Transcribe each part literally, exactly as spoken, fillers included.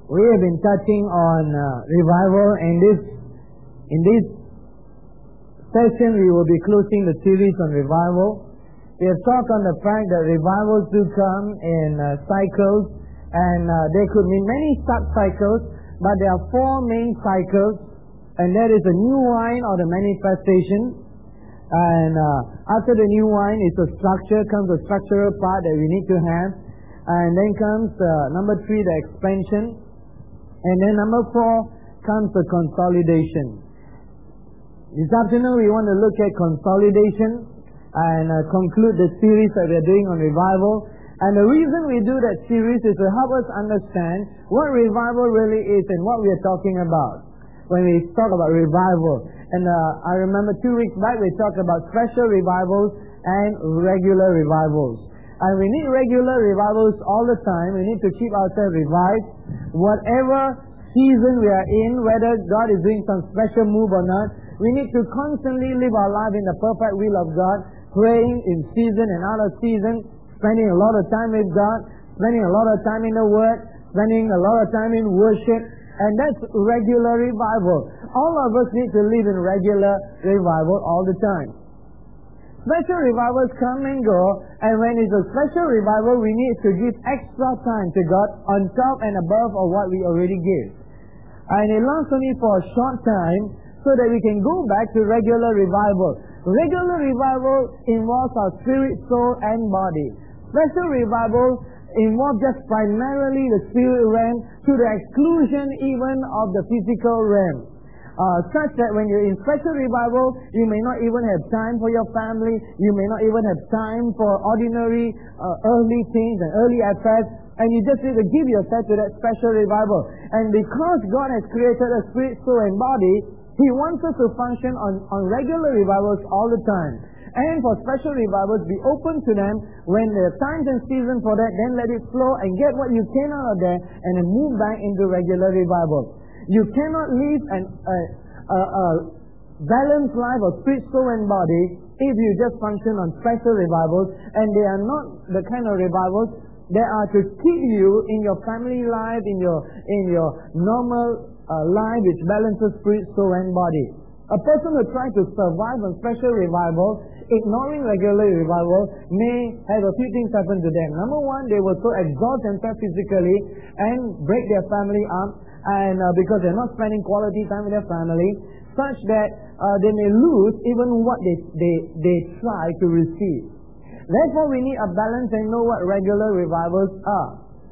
We have been touching on uh, revival, and this in this session we will be closing the series on revival. We have talked on the fact that revivals do come in uh, cycles, and uh, there could be many sub-cycles, but there are four main cycles, and that is the new wine or the manifestation. And uh, after the new wine is the structure, comes the structural part that we need to have, and then comes uh, number three, the expansion, and then number four comes the consolidation. This afternoon we want to look at consolidation and uh, conclude the series that we are doing on revival. And the reason we do that series is to help us understand what revival really is and what we are talking about when we talk about revival. And uh, I remember two weeks back we talked about special revivals and regular revivals. And we need regular revivals all the time. We need to keep ourselves revived. Whatever season we are in, whether God is doing some special move or not, we need to constantly live our life in the perfect will of God, praying in season and out of season, spending a lot of time with God, spending a lot of time in the Word, spending a lot of time in worship. And that's regular revival. All of us need to live in regular revival all the time. Special revivals come and go, and when it's a special revival, we need to give extra time to God on top and above of what we already give. And it lasts only for a short time so that we can go back to regular revival. Regular revival involves our spirit, soul, and body. Special revival involves just primarily the spirit realm to the exclusion even of the physical realm. Uh, such that when you're in special revival, you may not even have time for your family, you may not even have time for ordinary uh, earthly things and early affairs, and you just need to give yourself to that special revival. And because God has created a spirit, soul, and body, He wants us to function on, on regular revivals all the time. And for special revivals, be open to them. When there are times and seasons for that, then let it flow and get what you can out of there and then move back into regular revival. You cannot live an a, a, a balanced life of spirit, soul, and body if you just function on special revivals, and they are not the kind of revivals that are to keep you in your family life, in your in your normal uh, life which balances spirit, soul, and body. A person who tries to survive on special revival, ignoring regular revival, may have a few things happen to them. Number one, they will so exhaust themselves physically and break their family up, and uh, because they're not spending quality time with their family, such that uh, they may lose even what they, they, they try to receive. Therefore, we need a balance and know what regular revivals are.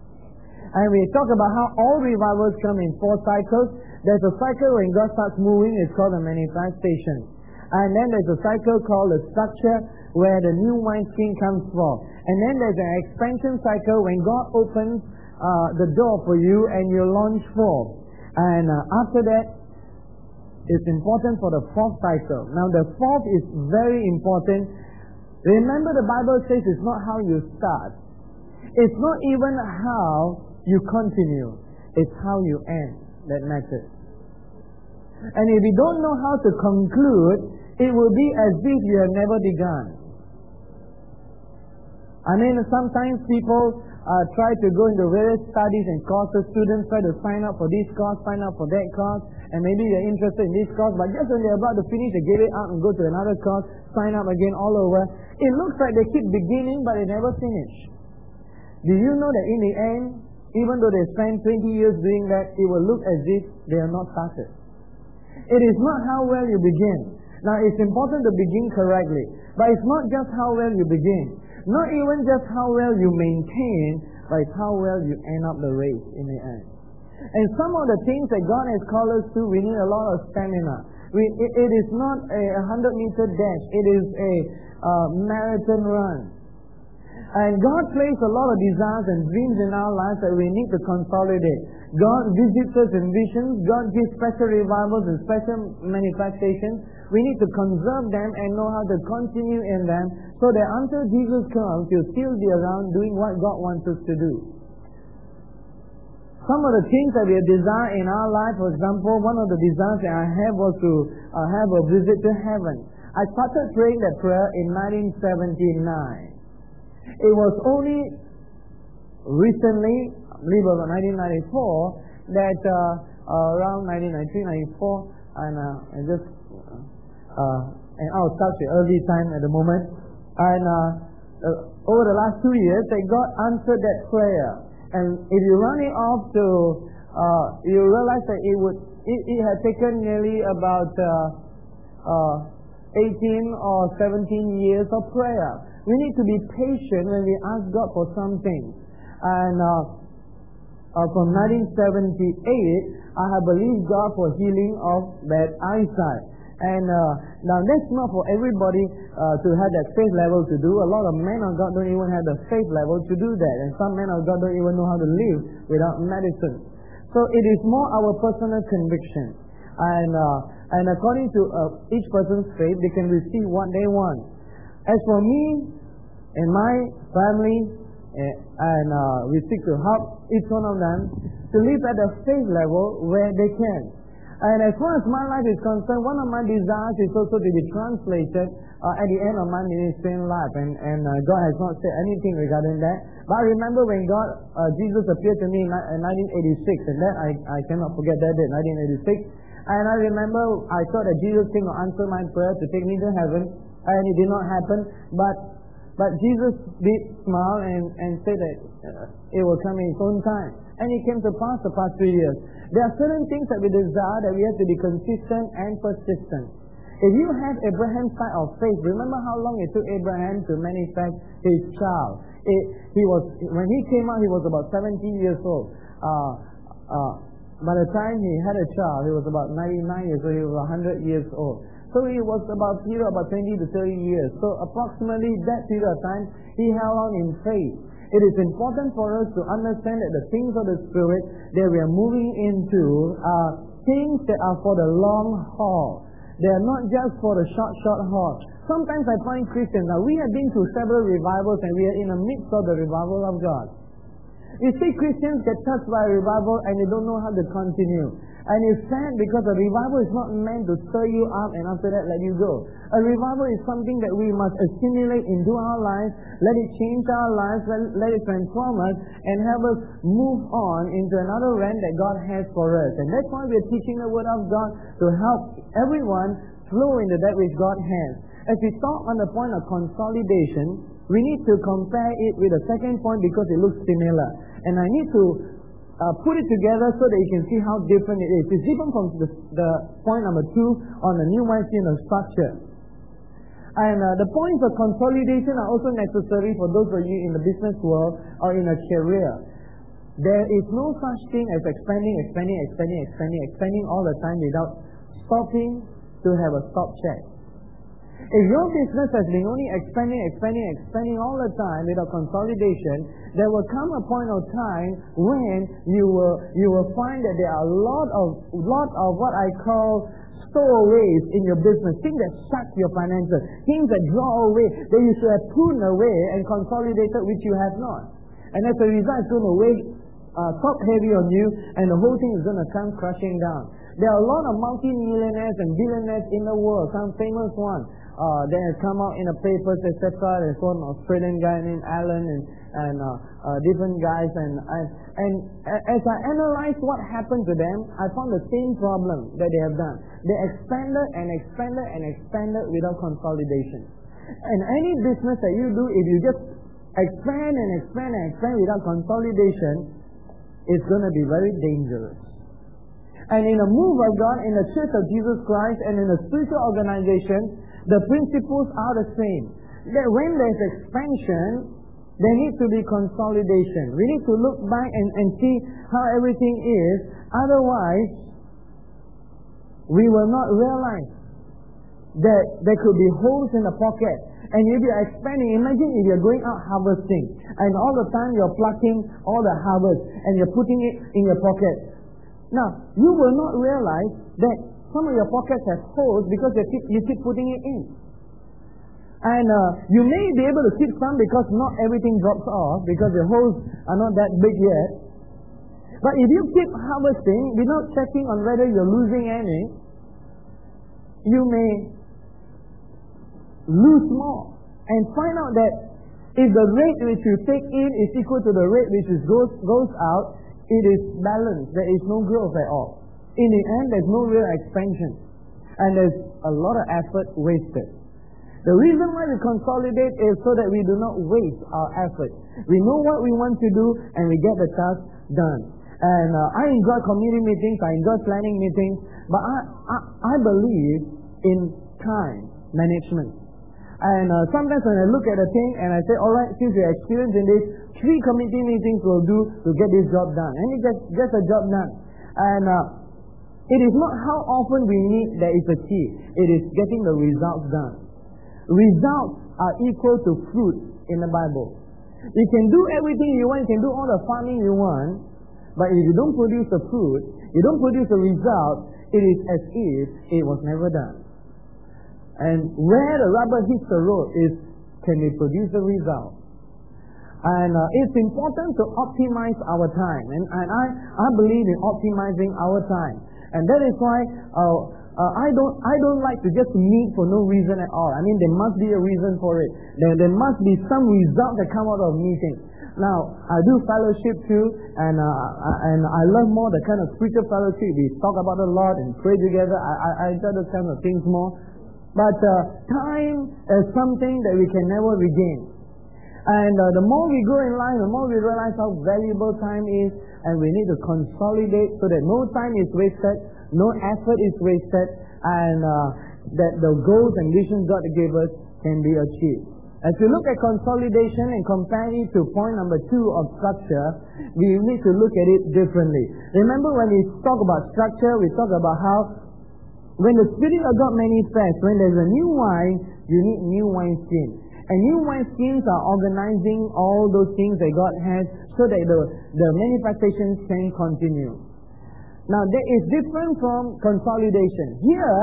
And we talk about how all revivals come in four cycles. There's a cycle when God starts moving, it's called a manifestation. And then there's a cycle called the structure, where the new wineskin comes from. And then there's an expansion cycle when God opens uh, the door for you and you launch forth. And uh, after that, it's important for the fourth cycle. Now the fourth is very important. Remember, the Bible says it's not how you start. It's not even how you continue. It's how you end that matters. And if you don't know how to conclude, it will be as if you have never begun. I mean, sometimes people uh, try to go into various studies and courses. Students try to sign up for this course, sign up for that course, and maybe they're interested in this course, but just when they're about to finish, they give it up and go to another course, sign up again all over. It looks like they keep beginning, but they never finish. Do you know that in the end, even though they spend twenty years doing that, it will look as if they are not started. It is not how well you begin. Now, it's important to begin correctly, but it's not just how well you begin. Not even just how well you maintain, but it's how well you end up the race in the end. And some of the things that God has called us to, we need a lot of stamina. We, it, it is not a hundred meter dash. It is a uh, marathon run. And God placed a lot of desires and dreams in our lives that we need to consolidate. God visits us in visions. God gives special revivals and special manifestations. We need to conserve them and know how to continue in them so that until Jesus comes, you'll still be around doing what God wants us to do. Some of the things that we desire in our life, for example, one of the desires that I have was to uh, have a visit to heaven. I started praying that prayer in nineteen seventy-nine. It was only recently, I believe it was nineteen ninety-four, that uh, uh, around nineteen ninety-three, ninety-four, and, uh, and just uh, and out of touch with early time at the moment, and uh, uh, over the last two years, that God answered that prayer. And if you run it off to, uh, you realize that it would, it, it had taken nearly about uh, uh, eighteen or seventeen years of prayer. We need to be patient when we ask God for something. And uh, uh, from nineteen seventy-eight, I have believed God for healing of bad eyesight. And uh, now that's not for everybody uh, to have that faith level to do. A lot of men of God don't even have the faith level to do that. And some men of God don't even know how to live without medicine. So it is more our personal conviction. And, uh, and according to uh, each person's faith, they can receive what they want. As for me and my family, and uh, we seek to help each one of them to live at the faith level where they can. And as far as my life is concerned, one of my desires is also to be translated uh, at the end of my ministerial life. And, and uh, God has not said anything regarding that. But I remember when God, uh, Jesus appeared to me in nineteen eighty-six, and that I, I cannot forget that date, nineteen eighty-six. And I remember I thought that Jesus came to answer my prayer to take me to heaven. And it did not happen, but but Jesus did smile and, and say that uh, it will come in its own time. And it came to pass the past two years. There are certain things that we desire that we have to be consistent and persistent. If you have Abraham's type of faith, remember how long it took Abraham to manifest his child. It, he was when he came out, he was about seventeen years old. Uh, uh, by the time he had a child, he was about ninety-nine years old. He was one hundred years old. So it was about period about twenty to thirty years. So approximately that period of time, he held on in faith. It is important for us to understand that the things of the Spirit that we are moving into are things that are for the long haul. They are not just for the short, short haul. Sometimes I find Christians, now we have been through several revivals and we are in the midst of the revival of God. You see Christians get touched by a revival and they don't know how to continue. And it's sad because a revival is not meant to stir you up and after that let you go. A revival is something that we must assimilate into our lives, let it change our lives, let, let it transform us, and have us move on into another realm that God has for us. And that's why we're teaching the Word of God to help everyone flow into that which God has. As we talk on the point of consolidation, we need to compare it with the second point because it looks similar. And I need to Uh, put it together so that you can see how different it is. It's different from the, the point number two on the new wineskin of structure. And uh, the points of consolidation are also necessary for those of you in the business world or in a career. There is no such thing as expanding, expanding, expanding, expanding, expanding all the time without stopping to have a stop check. If your business has been only expanding, expanding, expanding all the time without consolidation, there will come a point of time when you will you will find that there are a lot of lot of what I call stowaways in your business, things that suck your finances, things that draw away, that you should have pruned away and consolidated, which you have not. And as a result, it's going to weigh uh, top heavy on you, and the whole thing is going to come crashing down. There are a lot of multi-millionaires and billionaires in the world, some famous ones uh, that have come out in the papers, et cetera. There's one Australian guy named Alan and, and uh, uh, different guys. And, and, and as I analyzed what happened to them, I found the same problem that they have done. They expanded and expanded and expanded without consolidation. And any business that you do, if you just expand and expand and expand without consolidation, it's going to be very dangerous. And in a move of God, in the Church of Jesus Christ, and in a spiritual organization, the principles are the same. That when there's expansion, there needs to be consolidation. We need to look back and, and see how everything is. Otherwise, we will not realize that there could be holes in the pocket. And if you're expanding, imagine if you're going out harvesting, and all the time you're plucking all the harvest, and you're putting it in your pocket. Now, you will not realize that some of your pockets have holes because you keep, you keep putting it in. And uh, you may be able to keep some because not everything drops off because the holes are not that big yet. But if you keep harvesting without checking on whether you're losing any, you may lose more. And find out that if the rate which you take in is equal to the rate which is goes, goes out, it is balanced. There is no growth at all. In the end, there's no real expansion. And there's a lot of effort wasted. The reason why we consolidate is so that we do not waste our effort. We know what we want to do and we get the task done. And uh, I enjoy community meetings, I enjoy planning meetings, but I, I, I believe in time management. And uh, sometimes when I look at a thing and I say, alright, since you're experienced in this, three committee meetings will do to get this job done. And it gets, gets the job done. And uh, it is not how often we need that is the key. It is getting the results done. Results are equal to fruit in the Bible. You can do everything you want, you can do all the farming you want, but if you don't produce the fruit, you don't produce the result, it is as if it was never done. And where the rubber hits the road is, can we produce the result? And uh, it's important to optimize our time. And, and I, I believe in optimizing our time. And that is why uh, uh, I don't I don't like to just meet for no reason at all. I mean, there must be a reason for it. There, there must be some result that come out of meeting. Now, I do fellowship too, and uh, and I love more the kind of spiritual fellowship. We talk about the Lord and pray together. I, I, I enjoy those kind of things more. But uh, time is something that we can never regain. And uh, the more we grow in life, the more we realize how valuable time is, and we need to consolidate so that no time is wasted, no effort is wasted, and uh, that the goals and visions God gave us can be achieved. As we look at consolidation and compare it to point number two of structure, we need to look at it differently. Remember when we talk about structure, we talk about how when the Spirit of God manifests, when there's a new wine, you need new wineskins. And new wineskins are organizing all those things that God has so that the, the manifestations can continue. Now, that is different from consolidation. Here,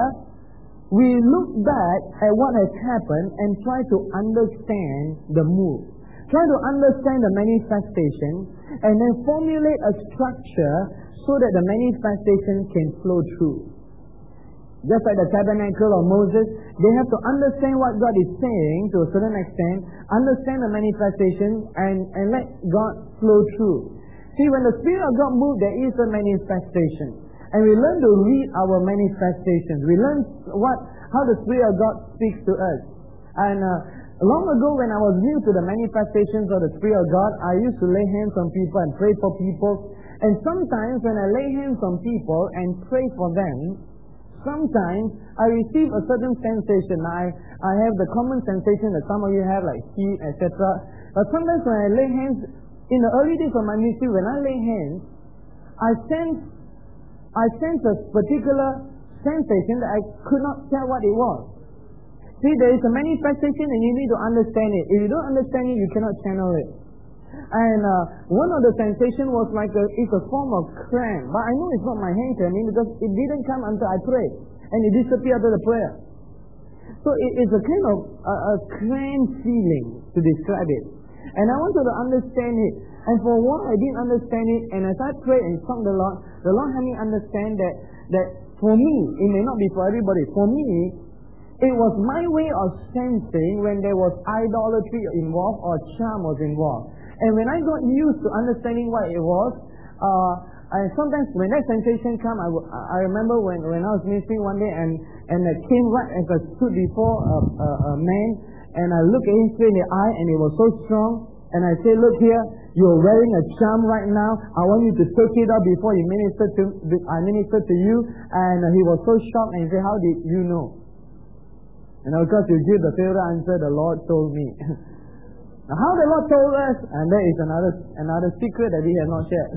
we look back at what has happened and try to understand the move. Try to understand the manifestation and then formulate a structure so that the manifestation can flow through. Just like the tabernacle of Moses, they have to understand what God is saying to a certain extent, understand the manifestation, and, and let God flow through. See, when the Spirit of God moves, there is a manifestation. And we learn to read our manifestations. We learn what how the Spirit of God speaks to us. And uh, long ago when I was new to the manifestations of the Spirit of God, I used to lay hands on people and pray for people. And sometimes when I lay hands on people and pray for them, sometimes I receive a certain sensation. I, I have the common sensation that some of you have, like heat, et cetera. But sometimes when I lay hands, in the early days of my ministry, when I lay hands, I sense, I sense a particular sensation that I could not tell what it was. See, there is a manifestation and you need to understand it. If you don't understand it, you cannot channel it. And uh, one of the sensation was like a, it's a form of cramp. But I know it's not my hand cramping because it didn't come until I prayed. And it disappeared after the prayer. So it, it's a kind of a, a cramp feeling to describe it. And I wanted to understand it. And for a while I didn't understand it. And as I prayed and sought the Lord, the Lord helped me understand that, that for me, it may not be for everybody. For me, it was my way of sensing when there was idolatry involved or charm was involved. And when I got used to understanding what it was, uh, and sometimes when that sensation came, I, I remember when, when I was ministering one day and, and it came right as I stood before a, a, a man, and I looked at him straight in the eye and it was so strong. And I said, look here, you're wearing a charm right now. I want you to take it out before you minister to, I minister to you. And he was so shocked and he said, how did you know? And of course, you give the favorite answer, the Lord told me. Now, how the Lord told us, and that is another another secret that we have not shared.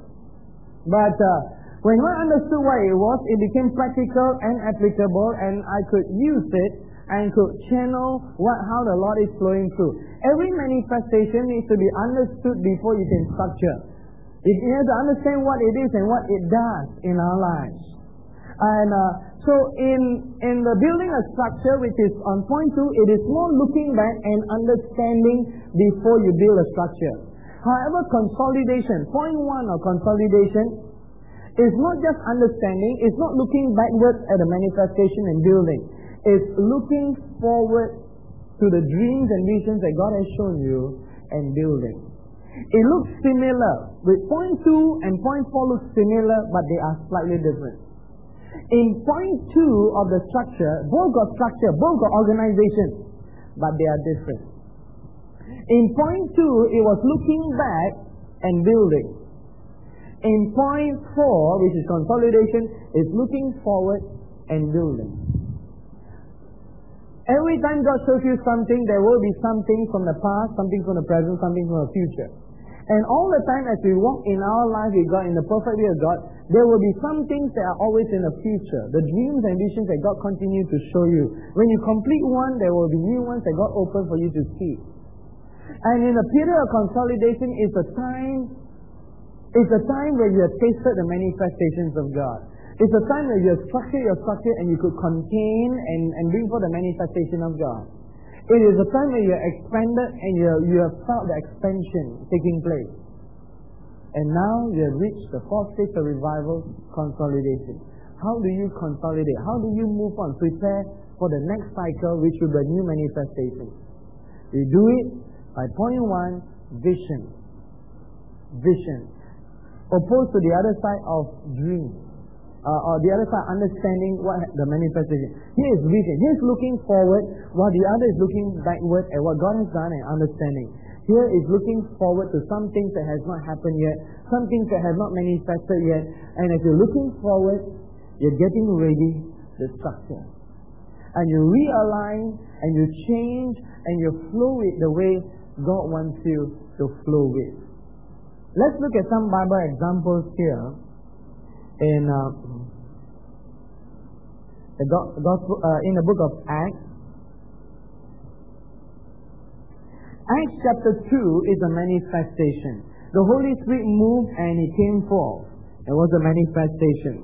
But uh, when I understood what it was, it became practical and applicable, and I could use it and could channel what how the Lord is flowing through. Every manifestation needs to be understood before you can structure. You have to understand what it is and what it does in our lives. And uh, so in in the building a structure, which is on point two, it is more looking back and understanding before you build a structure. However, consolidation, point one of consolidation, is not just understanding, it's not looking backwards at the manifestation and building. It's looking forward to the dreams and visions that God has shown you and building. It looks similar. With point two and point four look similar, but they are slightly different. In point two of the structure, both got structure, both got organization, but they are different. In point two, it was looking back and building. In point four, which is consolidation, is looking forward and building. Every time God shows you something, there will be something from the past, something from the present, something from the future. And all the time as we walk in our life with God, in the perfect will of God, there will be some things that are always in the future. The dreams and visions that God continues to show you. When you complete one, there will be new ones that God opens for you to see. And in a period of consolidation, it's a time, it's a time where you have tasted the manifestations of God. It's a time where you have structured your structure and you could contain and, and bring forth the manifestation of God. It is a time where you are expanded and you, you have felt the expansion taking place. And now you have reached the fourth stage of revival, consolidation. How do you consolidate? How do you move on? Prepare for the next cycle, which will be a new manifestation. We do it by point one, vision. Vision. Opposed to the other side of dream. Uh, or the other side, understanding what the manifestation. Here is vision. Here is looking forward, while the other is looking backward at what God has done and understanding. Here is looking forward to some things that has not happened yet, some things that have not manifested yet. And as you're looking forward, you're getting ready the structure. And you realign, and you change, and you flow it the way God wants you to flow with. Let's look at some Bible examples here. In uh, the gospel, uh, in the book of Acts, Acts chapter two is a manifestation. The Holy Spirit moved and He came forth. It was a manifestation.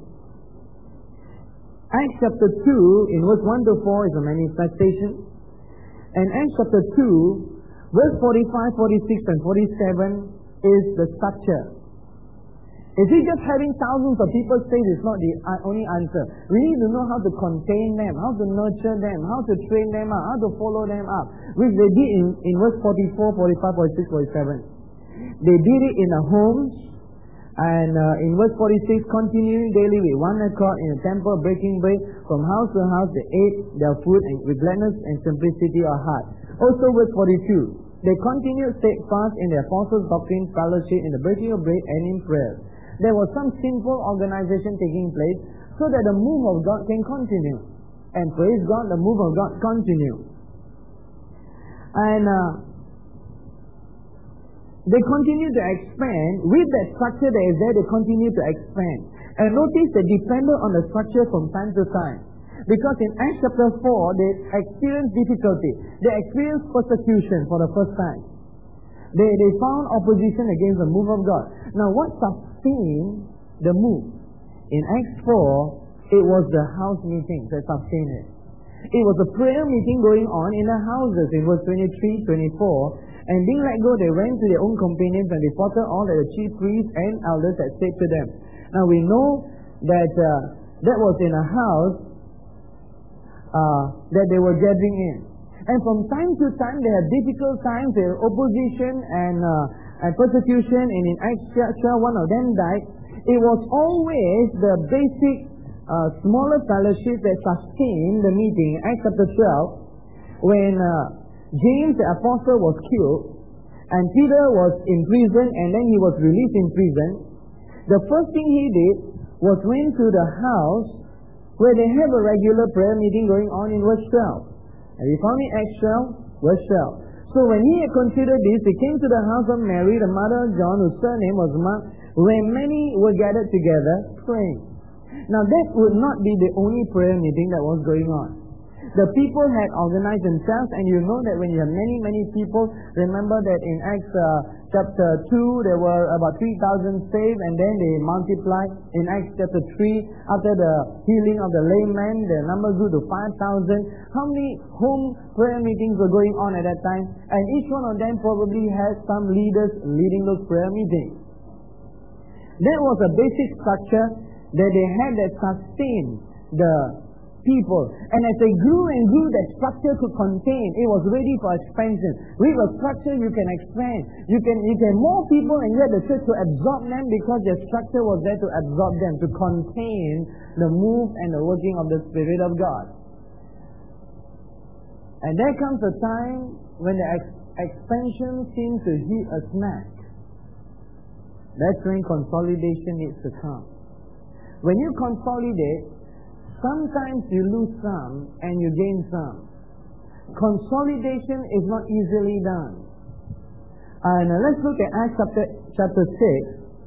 Acts chapter two, in verse one to four, is a manifestation. And Acts chapter two, verse forty-five, forty-six, and forty-seven is the structure. Is it just having thousands of people say it's not the only answer? We need to know how to contain them, how to nurture them, how to train them up, how to follow them up. Which they did in, in verse forty-four, forty-five, forty-six, forty-seven. They did it in the homes. And uh, in verse forty-six, continuing daily with one accord in the temple, breaking bread from house to house, they ate their food and with gladness and simplicity of heart. Also verse forty-two, they continued steadfast in the apostles' doctrine, fellowship, in the breaking of bread and in prayer. There was some simple organization taking place so that the move of God can continue. And praise God, the move of God continue. And uh, they continue to expand. With that structure that is there, they continue to expand. And notice they depended on the structure from time to time. Because in Acts chapter four, they experienced difficulty. They experienced persecution for the first time. They, they found opposition against the move of God. Now what sustained the move? In Acts four, it was the house meetings that sustained it. It was a prayer meeting going on in the houses in verse twenty-three, twenty-four. And being let go, they went to their own companions and reported all that the chief priests and elders had said to them. Now we know that uh, that was in a house uh, that they were gathering in. And from time to time, they had difficult times, there were opposition and, uh, and persecution, and in Acts chapter one of them died. It was always the basic uh, smaller fellowship that sustained the meeting. Acts chapter twelve, when uh, James the apostle was killed, and Peter was in prison, and then he was released in prison, the first thing he did was went to the house where they have a regular prayer meeting going on in verse twelve. And we found in Acts twelve, verse twelve. So when he had considered this, he came to the house of Mary, the mother of John, whose surname was Mark, where many were gathered together, praying. Now that would not be the only prayer meeting that was going on. The people had organized themselves, and you know that when you have many, many people, remember that in Acts uh, chapter two, there were about three thousand saved, and then they multiplied. In Acts chapter three, after the healing of the lame man, the number grew to five thousand. How many home prayer meetings were going on at that time? And each one of them probably had some leaders leading those prayer meetings. That was a basic structure that they had that sustained the people. And as they grew and grew, that structure could contain. It was ready for expansion. With a structure, you can expand. You can, you can more people, and yet the church to absorb them because their structure was there to absorb them, to contain the move and the working of the Spirit of God. And there comes a time when the ex- expansion seems to hit a snag. That's when consolidation needs to come. When you consolidate, sometimes you lose some and you gain some. Consolidation is not easily done. And uh, let's look at Acts chapter, chapter six,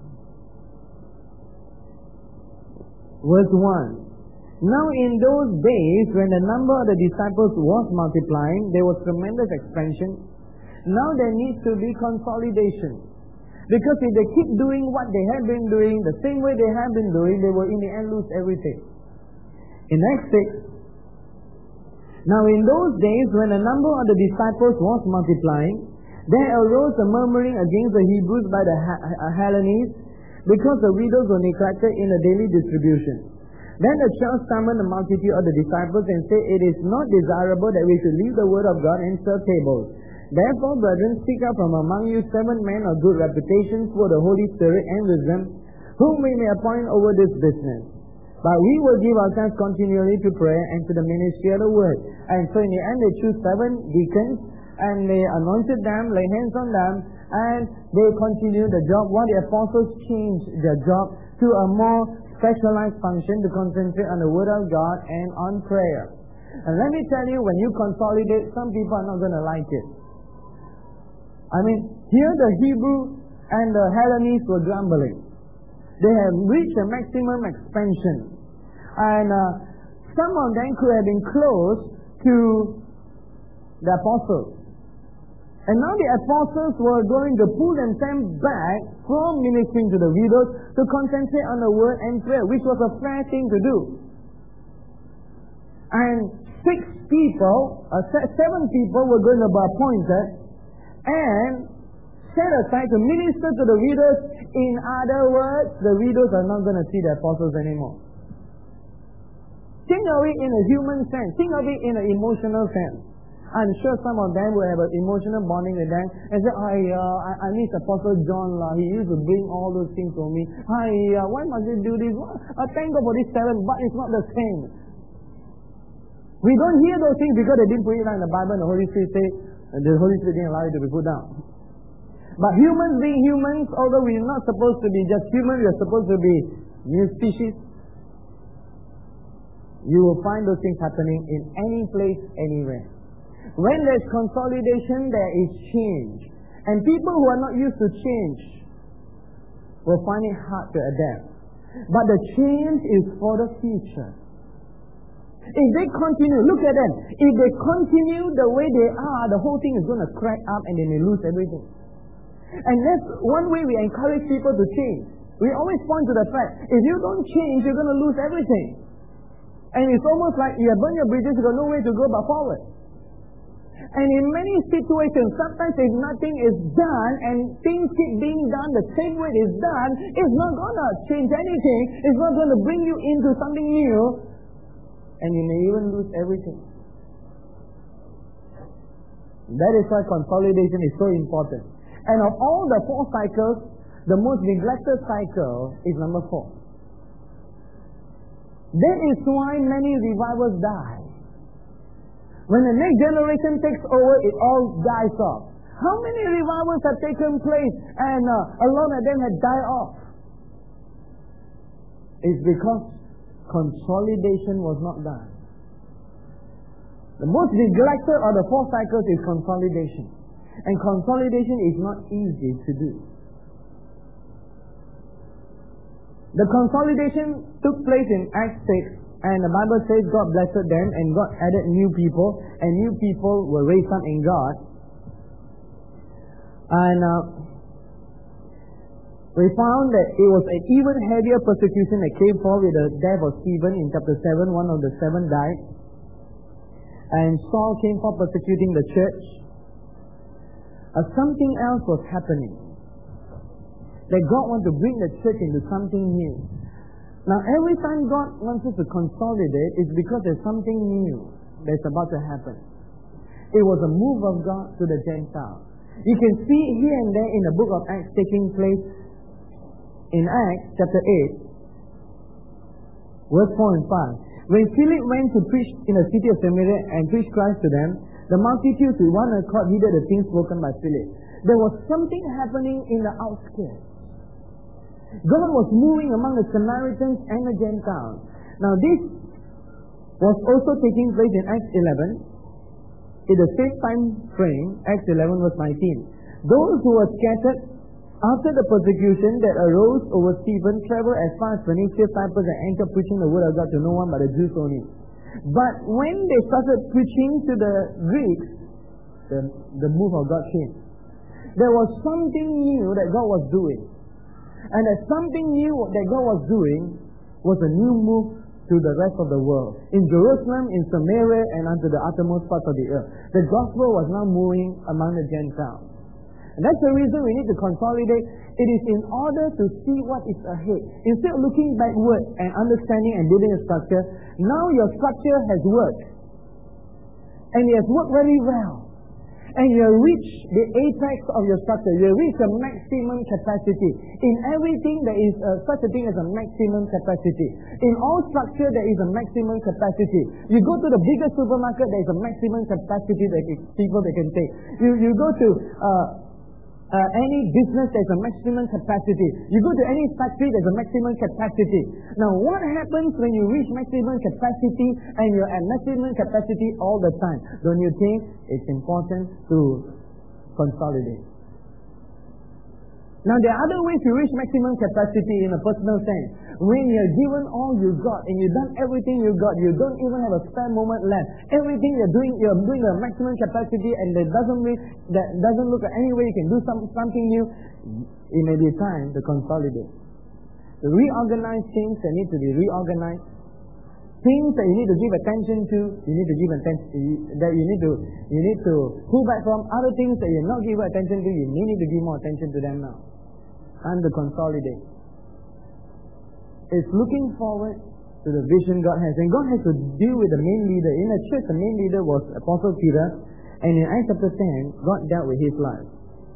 verse one. Now in those days, when the number of the disciples was multiplying, there was tremendous expansion. Now there needs to be consolidation. Because if they keep doing what they have been doing, the same way they have been doing, they will in the end lose everything. In Acts six, now in those days when the number of the disciples was multiplying, there arose a murmuring against the Hebrews by the Hellenes, because the widows were neglected in the daily distribution. Then the church summoned the multitude of the disciples and said, it is not desirable that we should leave the word of God and serve tables. Therefore, brethren, seek out from among you seven men of good reputation for the Holy Spirit and wisdom, whom we may appoint over this business. But we will give ourselves continually to prayer and to the ministry of the word. And so in the end, they choose seven deacons, and they anointed them, lay hands on them, and they continue the job. While the apostles changed their job to a more specialized function to concentrate on the word of God and on prayer. And let me tell you, when you consolidate, some people are not going to like it. I mean, here the Hebrew and the Hellenes were grumbling. They have reached a maximum expansion. And uh, some of them could have been close to the apostles. And now the apostles were going to pull themselves back from ministering to the widows to concentrate on the word and prayer, which was a fair thing to do. And six people, uh, seven people were going to be appointed and set aside to minister to the widows. In other words, the widows are not going to see the apostles anymore. Think of it in a human sense. Think of it in an emotional sense. I'm sure some of them will have an emotional bonding with them and say, I, uh, I, I miss Apostle John. La. He used to bring all those things for me. I, uh, why must he do this? Well, I thank God for this seven, but it's not the same. We don't hear those things because they didn't put it down in the Bible and the Holy Spirit say, and the Holy Spirit didn't allow it to be put down. But humans being humans, although we're not supposed to be just human, we're supposed to be new species. You will find those things happening in any place, anywhere. When there's consolidation, there is change. And people who are not used to change will find it hard to adapt. But the change is for the future. If they continue, look at them. If they continue the way they are, the whole thing is going to crack up and they may lose everything. And that's one way we encourage people to change. We always point to the fact, if you don't change, you're going to lose everything. And it's almost like you have burned your bridges, you've got no way to go but forward. And in many situations, sometimes if nothing is done and things keep being done the same way it is done, it's not going to change anything. It's not going to bring you into something new. And you may even lose everything. That is why consolidation is so important. And of all the four cycles, the most neglected cycle is number four. That is why many revivals die. When the next generation takes over, it all dies off. How many revivals have taken place and uh, a lot of them have died off? It's because consolidation was not done. The most neglected of the four cycles is consolidation. And consolidation is not easy to do. The consolidation took place in Acts six, and the Bible says God blessed them and God added new people, and new people were raised up in God. And uh, we found that it was an even heavier persecution that came forth with the death of Stephen in chapter seven. One of the seven died. And Saul came forth persecuting the church. Uh, something else was happening. That God wanted to bring the church into something new. Now, every time God wants us to consolidate, it's because there's something new that's about to happen. It was a move of God to the Gentiles. You can see here and there in the book of Acts taking place in Acts chapter eight, verse four and five. When Philip went to preach in the city of Samaria and preach Christ to them, the multitudes with one accord heeded the things spoken by Philip. There was something happening in the outskirts. God was moving among the Samaritans and the Gentiles. Now this was also taking place in Acts eleven. In the same time frame, Acts eleven verse nineteen. Those who were scattered after the persecution that arose over Stephen traveled as far as Phoenicia, Cyprus, and Antioch, preaching the word of God to no one but the Jews only. But when they started preaching to the Greeks, the, the move of God came. There was something new that God was doing. And that something new that God was doing was a new move to the rest of the world. In Jerusalem, in Samaria, and unto the uttermost parts of the earth. The gospel was now moving among the Gentiles. And that's the reason we need to consolidate. It is in order to see what is ahead. Instead of looking backward and understanding and building a structure, now your structure has worked. And it has worked very well. And you have reached the apex of your structure. You have reached the maximum capacity. In everything, there is a, such a thing as a maximum capacity. In all structure, there is a maximum capacity. You go to the biggest supermarket, there is a maximum capacity that people they can take. You, you go to uh, uh, any business, there is a maximum capacity. You go to any factory, there is a maximum capacity. Now, what happens when you reach maximum capacity and you're at maximum capacity all the time? Don't you think it's important to consolidate? Now, there are other ways to reach maximum capacity in a personal sense. When you're given all you got and you've done everything you got, you don't even have a spare moment left. Everything you're doing, you're doing the maximum capacity, and that doesn't mean, that doesn't look at any way you can do some, something new. It may be time to consolidate. To reorganize things that need to be reorganized. Things that you need to give attention to, you need to give attention, that you need to, you need to pull back from. Other things that you're not giving attention to, you may need to give more attention to them now. Time to consolidate. It's looking forward to the vision God has. And God has to deal with the main leader. In the church, the main leader was Apostle Peter. And in Acts chapter ten, God dealt with his life.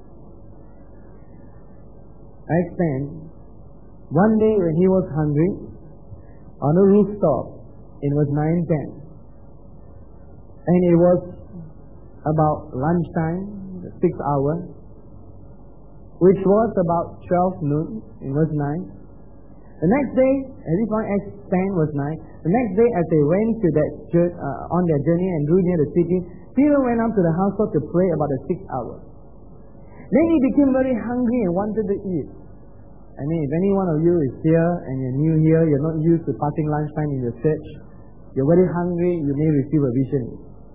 Acts ten, one day when he was hungry, on a rooftop, in verse nine ten. And it was about lunchtime, the sixth hour, which was about twelve noon, in verse nine. The next day, as if on Acts ten verse nine, the next day as they went to that uh, on their journey and drew near the city, Peter went up to the housetop to pray about the sixth hour. Then he became very hungry and wanted to eat. I mean, if any one of you is here and you're new here, you're not used to passing lunchtime in your church, you're very hungry, you may receive a vision.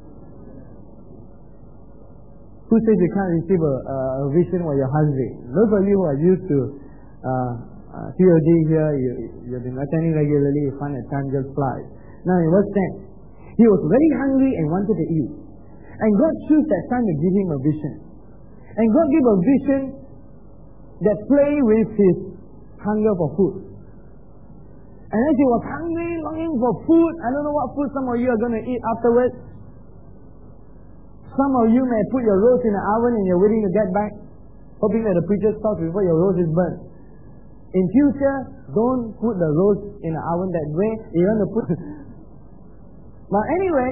Who says you can't receive a, a vision while you're hungry? Those of you who are used to uh, uh, T O G here, you, you've been attending regularly, you find that time just flies. Now in verse ten, he was very hungry and wanted to eat. And God chose that time to give him a vision. And God gave a vision that played with his hunger for food. And as he was hungry, longing for food, I don't know what food some of you are going to eat afterwards. Some of you may put your roast in the oven and you're waiting to get back, hoping that the preacher stops before your roast is burnt. In future, don't put the roast in the oven that way. You want to put... But anyway,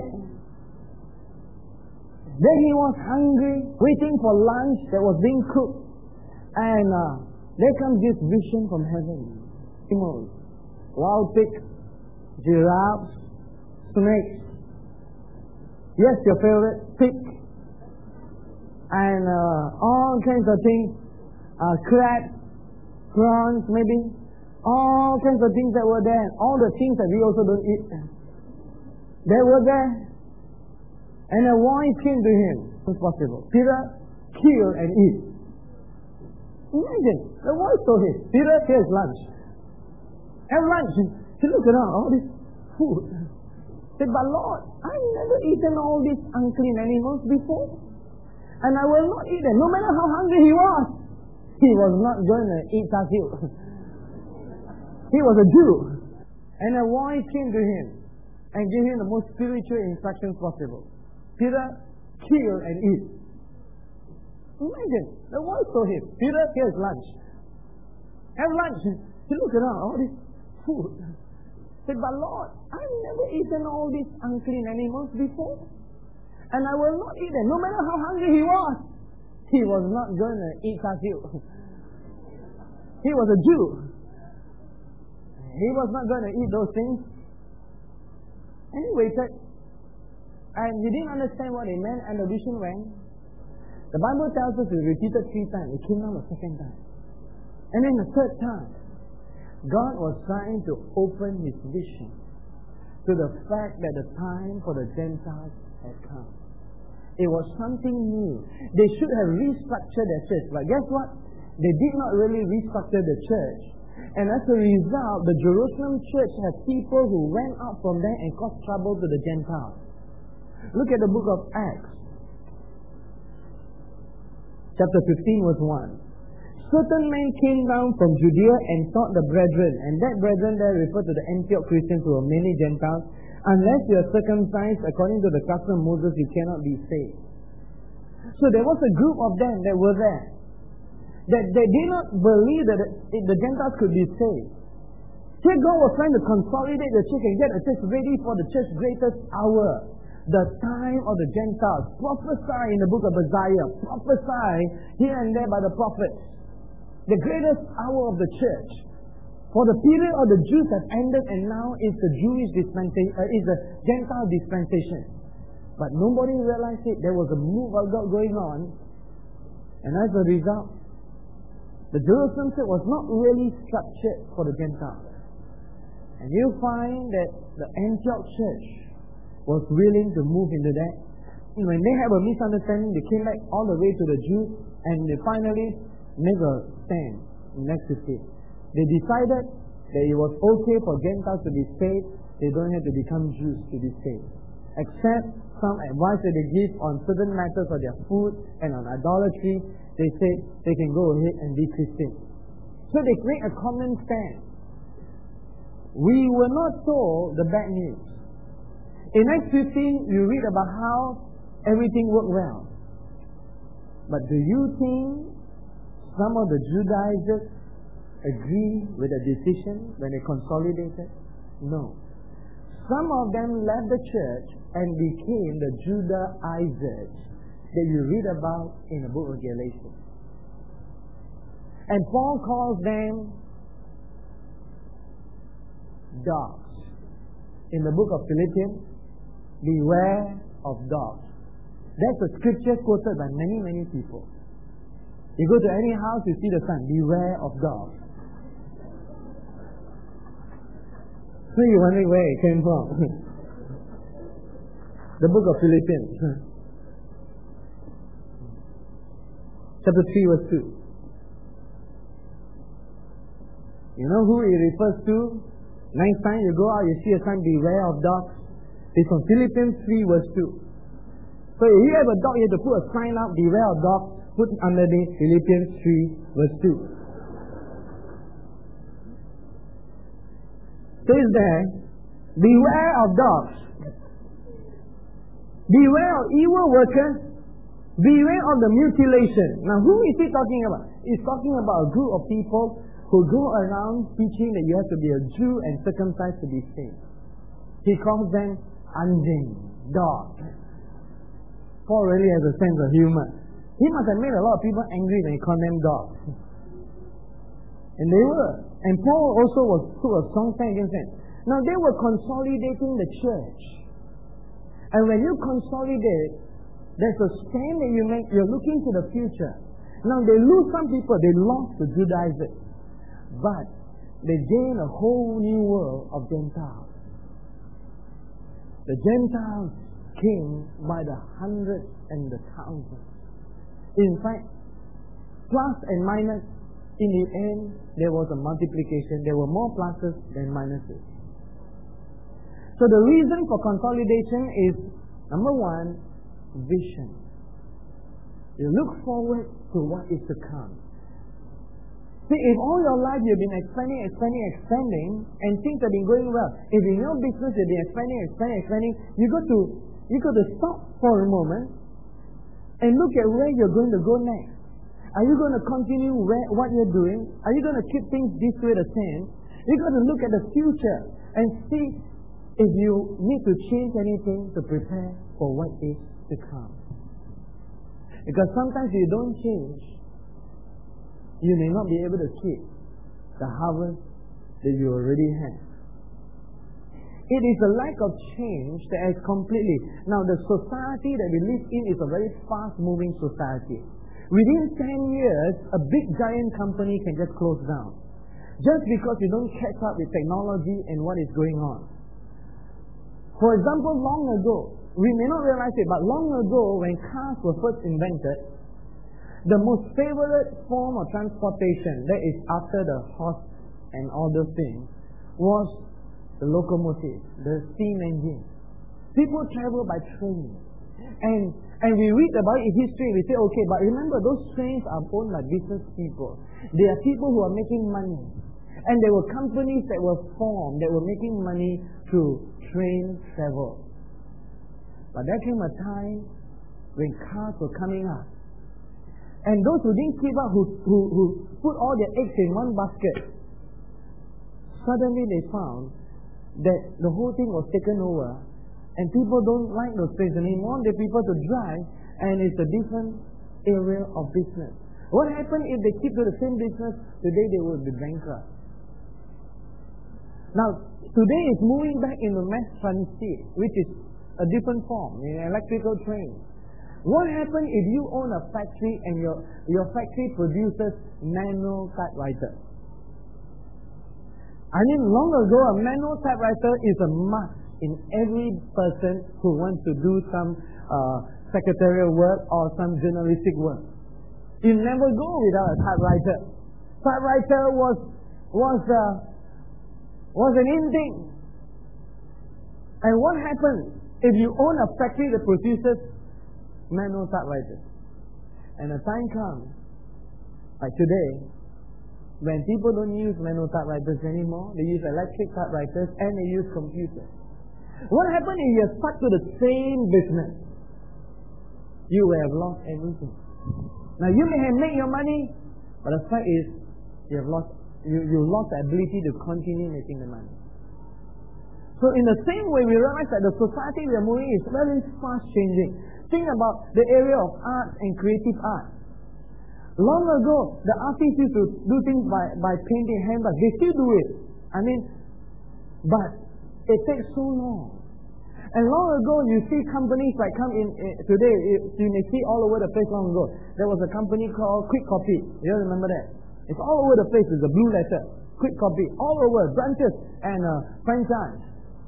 then he was hungry, waiting for lunch that was being cooked. And uh, there comes this vision from heaven. Animals, wild pigs, giraffes, snakes. Yes, your favorite, pig. And uh, all kinds of things. Uh, crabs, prawns maybe. All kinds of things that were there. All the things that we also don't eat. They were there. And a voice came to him. It's possible. Peter, kill and eat. Imagine, the voice told him, Peter, here's lunch. Have lunch. He looked around, all this food. He said, but Lord, I've never eaten all these unclean animals before. And I will not eat them, no matter how hungry he was. He was not going to eat Tassil. He was a Jew. And a voice came to him and gave him the most spiritual instructions possible. Peter, kill and eat. Imagine, the voice told him, Peter, here's lunch. Have lunch. He looked around, all this food. He said, but Lord, I've never eaten all these unclean animals before. And I will not eat them, no matter how hungry he was. He was not going to eat kafir. He was a Jew. He was not going to eat those things. And he waited. And he didn't understand what it meant, and the vision went. The Bible tells us it repeated three times. It came down the second time. And then the third time, God was trying to open his vision to the fact that the time for the Gentiles had come. It was something new. They should have restructured their church. But guess what? They did not really restructure the church. And as a result, the Jerusalem church had people who went out from there and caused trouble to the Gentiles. Look at the book of Acts. Chapter fifteen verse one. Certain men came down from Judea and taught the brethren. And that brethren there referred to the Antioch Christians who were many Gentiles. Unless you are circumcised according to the custom of Moses, you cannot be saved. So there was a group of them that were there. That they did not believe that the Gentiles could be saved. Here God was trying to consolidate the church and get the church ready for the church's greatest hour. The time of the Gentiles. Prophesy in the book of Isaiah. Prophesy here and there by the prophets. The greatest hour of the church. For the period of the Jews has ended, and now is the Jewish dispensation, uh, is the Gentile dispensation. But nobody realized it. There was a move of God going on. And as a result, the Jerusalem church was not really structured for the Gentiles. And you find that the Antioch church was willing to move into that. When they have a misunderstanding, they came back all the way to the Jews, and they finally make a stand in Acts fifteen. They decided that it was okay for Gentiles to be saved. They don't have to become Jews to be saved. Except some advice that they give on certain matters of their food and on idolatry, they say they can go ahead and be Christian. So they make a common stand. We were not told the bad news. In Acts fifteen, you read about how everything worked well. But do you think some of the Judaizers agree with the decision when they consolidated? No. Some of them left the church and became the Judaizers that you read about in the book of Galatians. And Paul calls them dogs. In the book of Philippians, beware of dogs. That's a scripture quoted by many, many people. You go to any house, you see the sign, beware of dogs. So you wonder where it came from. The book of Philippians. Chapter three verse two. You know who it refers to? Next time you go out, you see a sign, beware of dogs. It's from Philippians three verse two. So if you have a dog, you have to put a sign up, beware of dogs, put underneath Philippians three verse two. Says there, beware of dogs. Beware of evil workers. Beware of the mutilation. Now who is he talking about? He's talking about a group of people who go around teaching that you have to be a Jew and circumcised to be saved. He calls them anjing, dogs. Paul really has a sense of humor. He must have made a lot of people angry when he called them dogs. And they were. And Paul also was put a strong stand against them. Now they were consolidating the church. And when you consolidate, there's a stand that you make. You're looking to the future. Now they lose some people. They lost the Judaizers. But they gain a whole new world of Gentiles. The Gentiles came by the hundreds and the thousands. In fact, plus and minus, in the end, there was a multiplication. There were more pluses than minuses. So the reason for consolidation is, number one, vision. You look forward to what is to come. See, if all your life you've been expanding, expanding, expanding, and things have been going well, if in your business you've been expanding, expanding, expanding, you got to you got to stop for a moment and look at where you're going to go next. Are you going to continue where, what you're doing? Are you going to keep things this way the same? You got to look at the future and see if you need to change anything to prepare for what is to come. Because sometimes if you don't change, you may not be able to keep the harvest that you already have. It is a lack of change that has completely... Now, the society that we live in is a very fast-moving society. Within ten years, a big giant company can just close down. Just because you don't catch up with technology and what is going on. For example, long ago, we may not realize it, but long ago when cars were first invented, the most favorite form of transportation, that is after the horse and all those things, was the locomotive, the steam engine. People travel by train. And and we read about it in history, we say, okay, but remember, those trains are owned by business people. They are people who are making money. And there were companies that were formed that were making money through train travel. But there came a time when cars were coming up. And those who didn't keep up, who, who, who put all their eggs in one basket, suddenly they found that the whole thing was taken over. And people don't like those trains anymore. They prefer to drive, and it's a different area of business. What happened if they keep to the same business? Today they will be bankrupt. Now, today it's moving back into mass transit, which is a different form, an electrical train. What happens if you own a factory and your, your factory produces manual typewriter? I mean, long ago, a manual typewriter is a must in every person who wants to do some uh, secretarial work or some journalistic work. You never go without a typewriter. Typewriter was was uh, was an in thing. And what happens if you own a factory that produces manual typewriters? And a time comes, like today, when people don't use manual typewriters anymore, they use electric typewriters and they use computers. What happens if you're stuck to the same business? You will have lost everything. Now you may have made your money, but the fact is you have lost you, you lost the ability to continue making the money. So in the same way, we realize that the society we are moving is very fast changing. Think about the area of art and creative art. Long ago, the artists used to do things by, by painting handbags. They still do it. I mean, but it takes so long. And long ago, you see companies like come in, uh, today, you may see all over the place long ago. There was a company called Quick Copy. You remember that? It's all over the place. It's a blue letter. Quick Copy. All over. Branches and uh, franchise.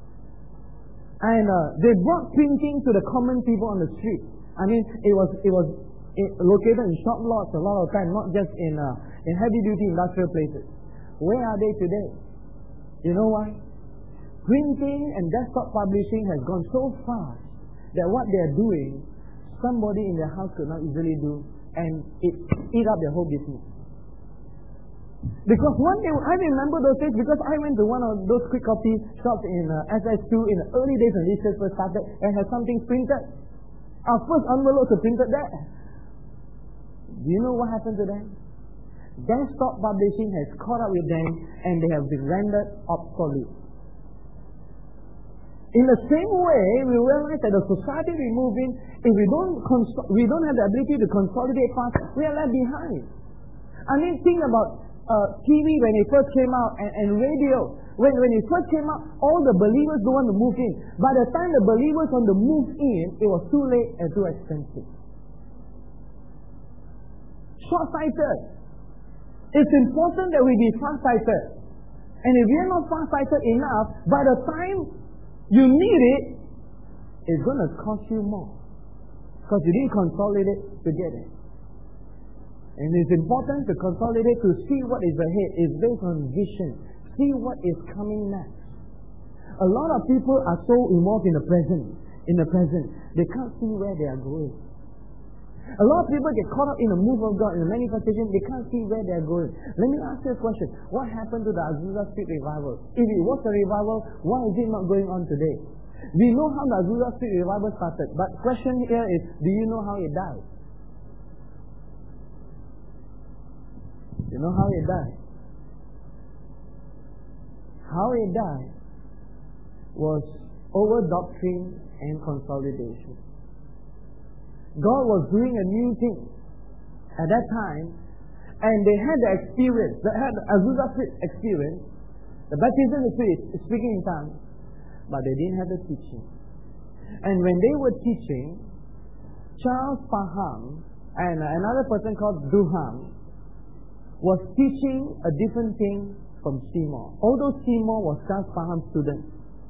And uh, they brought printing to the common people on the street. I mean, it was it was it, located in shop lots a lot of time, not just in uh, in heavy-duty industrial places. Where are they today? You know why? Printing and desktop publishing has gone so fast that what they are doing, somebody in their house could not easily do, and it eat up their whole business. Because one day, I remember those days because I went to one of those quick copy shops in uh, S S two in the early days when research first started and had something printed. Our first envelopes were printed there. Do you know what happened to them? Desktop publishing has caught up with them and they have been rendered obsolete. In the same way, we realize that the society we move in, if we don't cons- we don't have the ability to consolidate fast, we are left behind. I mean, think about uh, T V when it first came out and, and radio. When, when it first came out, all the believers don't want to move in. By the time the believers want to move in, it was too late and too expensive. Short-sighted. It's important that we be fast-sighted. And if we are not fast-sighted enough, by the time you need it, it's going to cost you more. Because you didn't consolidate to get it. And it's important to consolidate to see what is ahead. It's based on vision. See what is coming next. A lot of people are so involved in the present. In the present. They can't see where they are going. A lot of people get caught up in the move of God, in the manifestation. They can't see where they're going. Let me ask you a question. What happened to the Azusa Street revival? If it was a revival, why is it not going on today? We know how the Azusa Street revival started. But the question here is, do you know how it died? You know how it died? How it died was over doctrine and consolidation. God was doing a new thing at that time, and they had the experience, they had the Azusa Street experience, the baptism of the Spirit, speaking in tongues, but they didn't have the teaching. And when they were teaching, Charles Parham and another person called Duham was teaching a different thing from Seymour. Although Seymour was Charles Parham's student.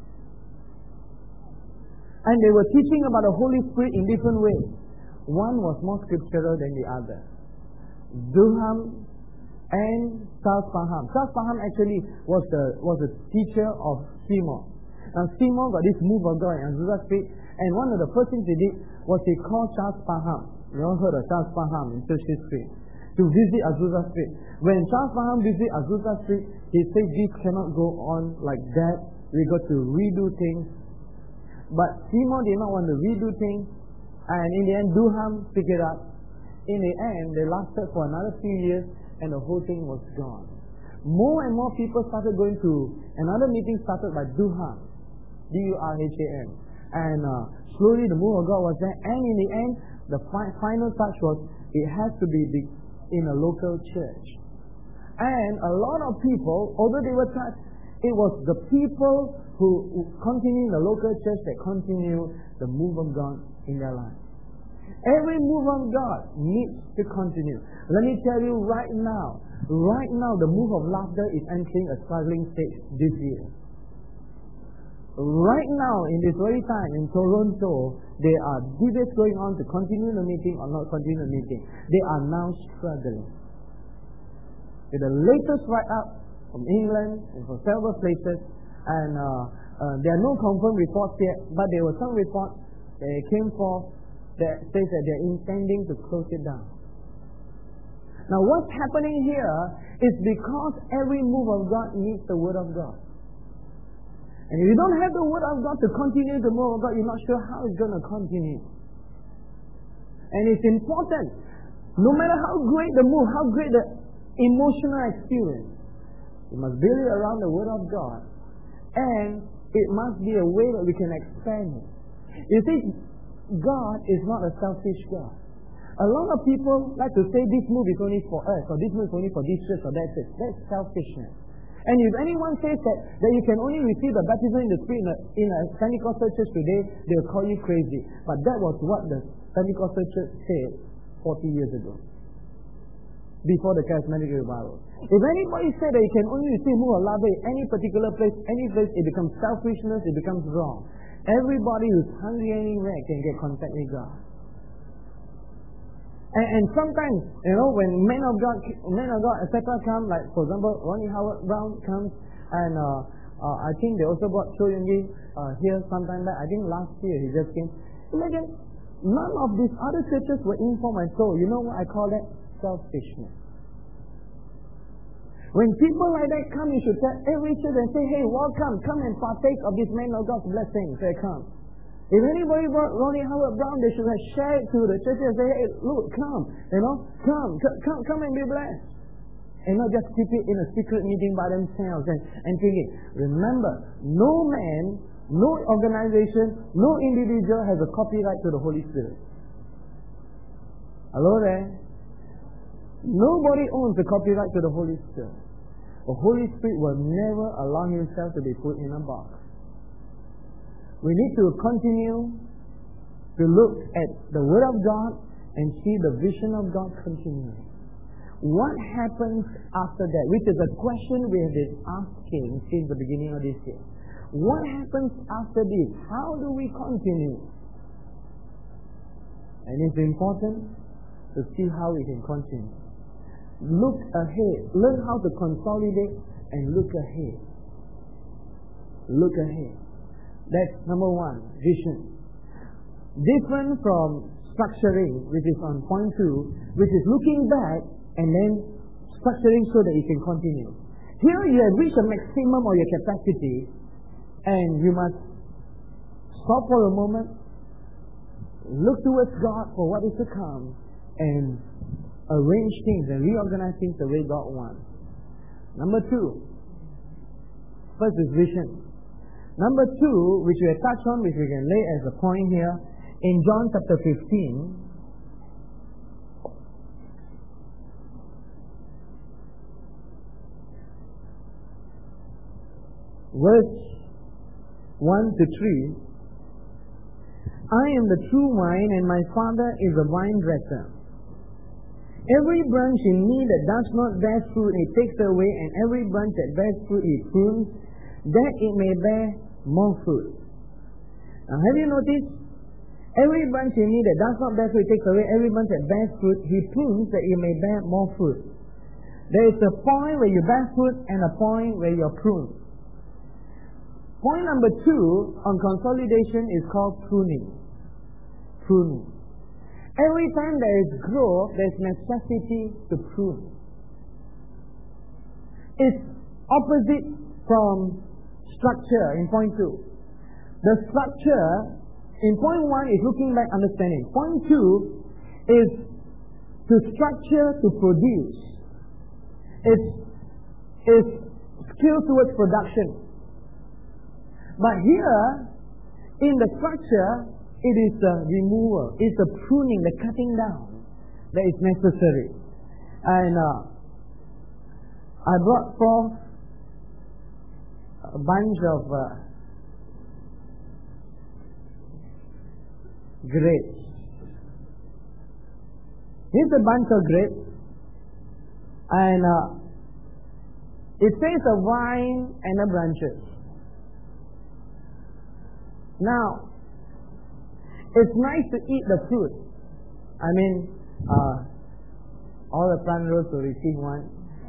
And they were teaching about the Holy Spirit in different ways. One was more scriptural than the other. Duham and Charles Parham. Charles Parham actually was the was a teacher of Seymour. Now Seymour got this move of God in Azusa Street, and one of the first things he did was he called Charles Parham. You all heard of Charles Parham in church history, to visit Azusa Street. When Charles Parham visited Azusa Street, he said, "This cannot go on like that. We got to redo things." But Seymour did not want to redo things. And in the end, Duham picked it up. In the end, they lasted for another few years, and the whole thing was gone. More and more people started going to another meeting started by Duham, D U R H A M. And uh, slowly the move of God was there. And in the end, the fi- final touch was, it has to be the, in a local church. And a lot of people, although they were touched, it was the people who, who continue in the local church that continue the move of God in their life. Every move of God needs to continue. Let me tell you right now, right now the move of laughter is entering a struggling stage this year. Right now, in this very time in Toronto, there are debates going on to continue the meeting or not continue the meeting. They are now struggling. With the latest write-up from England and from several places, and uh, uh, there are no confirmed reports yet, but there were some reports that came forth that says that they're intending to close it down. Now what's happening here is because every move of God needs the Word of God. And if you don't have the Word of God to continue the move of God, you're not sure how it's going to continue. And it's important, no matter how great the move, how great the emotional experience, you must build it around the Word of God. And it must be a way that we can expand it. You see, God is not a selfish God. A lot of people like to say this move is only for us, or this move is only for this church or that church. That's selfishness. And if anyone says that, that you can only receive the baptism in the Spirit in a, in a Pentecostal church today, they'll call you crazy. But that was what the Pentecostal church said forty years ago, before the charismatic revival. If anybody said that you can only receive move of love in any particular place, any place, it becomes selfishness, it becomes wrong. Everybody who's hungry anywhere can get contact with God. And, and sometimes, you know, when men of God, men of God, et cetera come, like for example, Ronnie Howard Brown comes, and uh, uh, I think they also brought Cho Yun Yi uh, here sometime back. I think last year he just came. Imagine, none of these other churches were informed and told. You know what I call that? Selfishness. When people like that come, you should tell every church and say, "Hey, welcome, come and partake of this man of God's blessing." Say, come. If anybody brought Ronnie Howard Brown, they should have shared it to the church and say, "Hey, look, come, you know, come, c- come, come and be blessed," and not just keep it in a secret meeting by themselves and and thinking. Remember, no man, no organization, no individual has a copyright to the Holy Spirit. Hello there. Nobody owns the copyright to the Holy Spirit. The Holy Spirit will never allow himself to be put in a box. We need to continue to look at the Word of God and see the vision of God continuing. What happens after that? Which is a question we have been asking since the beginning of this year. What happens after this? How do we continue? And it's important to see how we can continue. Look ahead. Learn how to consolidate and look ahead. Look ahead. That's number one, vision. Different from structuring, which is on point two, which is looking back and then structuring so that it can continue. Here you have reached a maximum of your capacity, and you must stop for a moment, look towards God for what is to come, and arrange things and reorganize things the way God wants. Number two, first is vision. Number two, which we have touched on, which we can lay as a point here, in John chapter fifteen, verse one to three, I am the true vine, and my Father is the vine dresser. Every branch in me that does not bear fruit, He takes away, and every branch that bears fruit, He prunes, that it may bear more fruit. Now, have you noticed? Every branch in me that does not bear fruit, He takes away. Every branch that bears fruit, He prunes, that it may bear more fruit. There is a point where you bear fruit and a point where you're pruned. Point number two on consolidation is called pruning. Pruning. Every time there is growth, there's necessity to prune. It's opposite from structure in point two. The structure in point one is looking back, understanding. Point two is to structure, to produce. It's, it's skill towards production. But here, in the structure, it is the removal, it's the pruning, the cutting down that is necessary. And uh, I brought forth a bunch of uh, grapes. Here's a bunch of grapes, and uh, it says a vine and the branches. Now, it's nice to eat the fruit. I mean, uh, all the plant rows will receive one.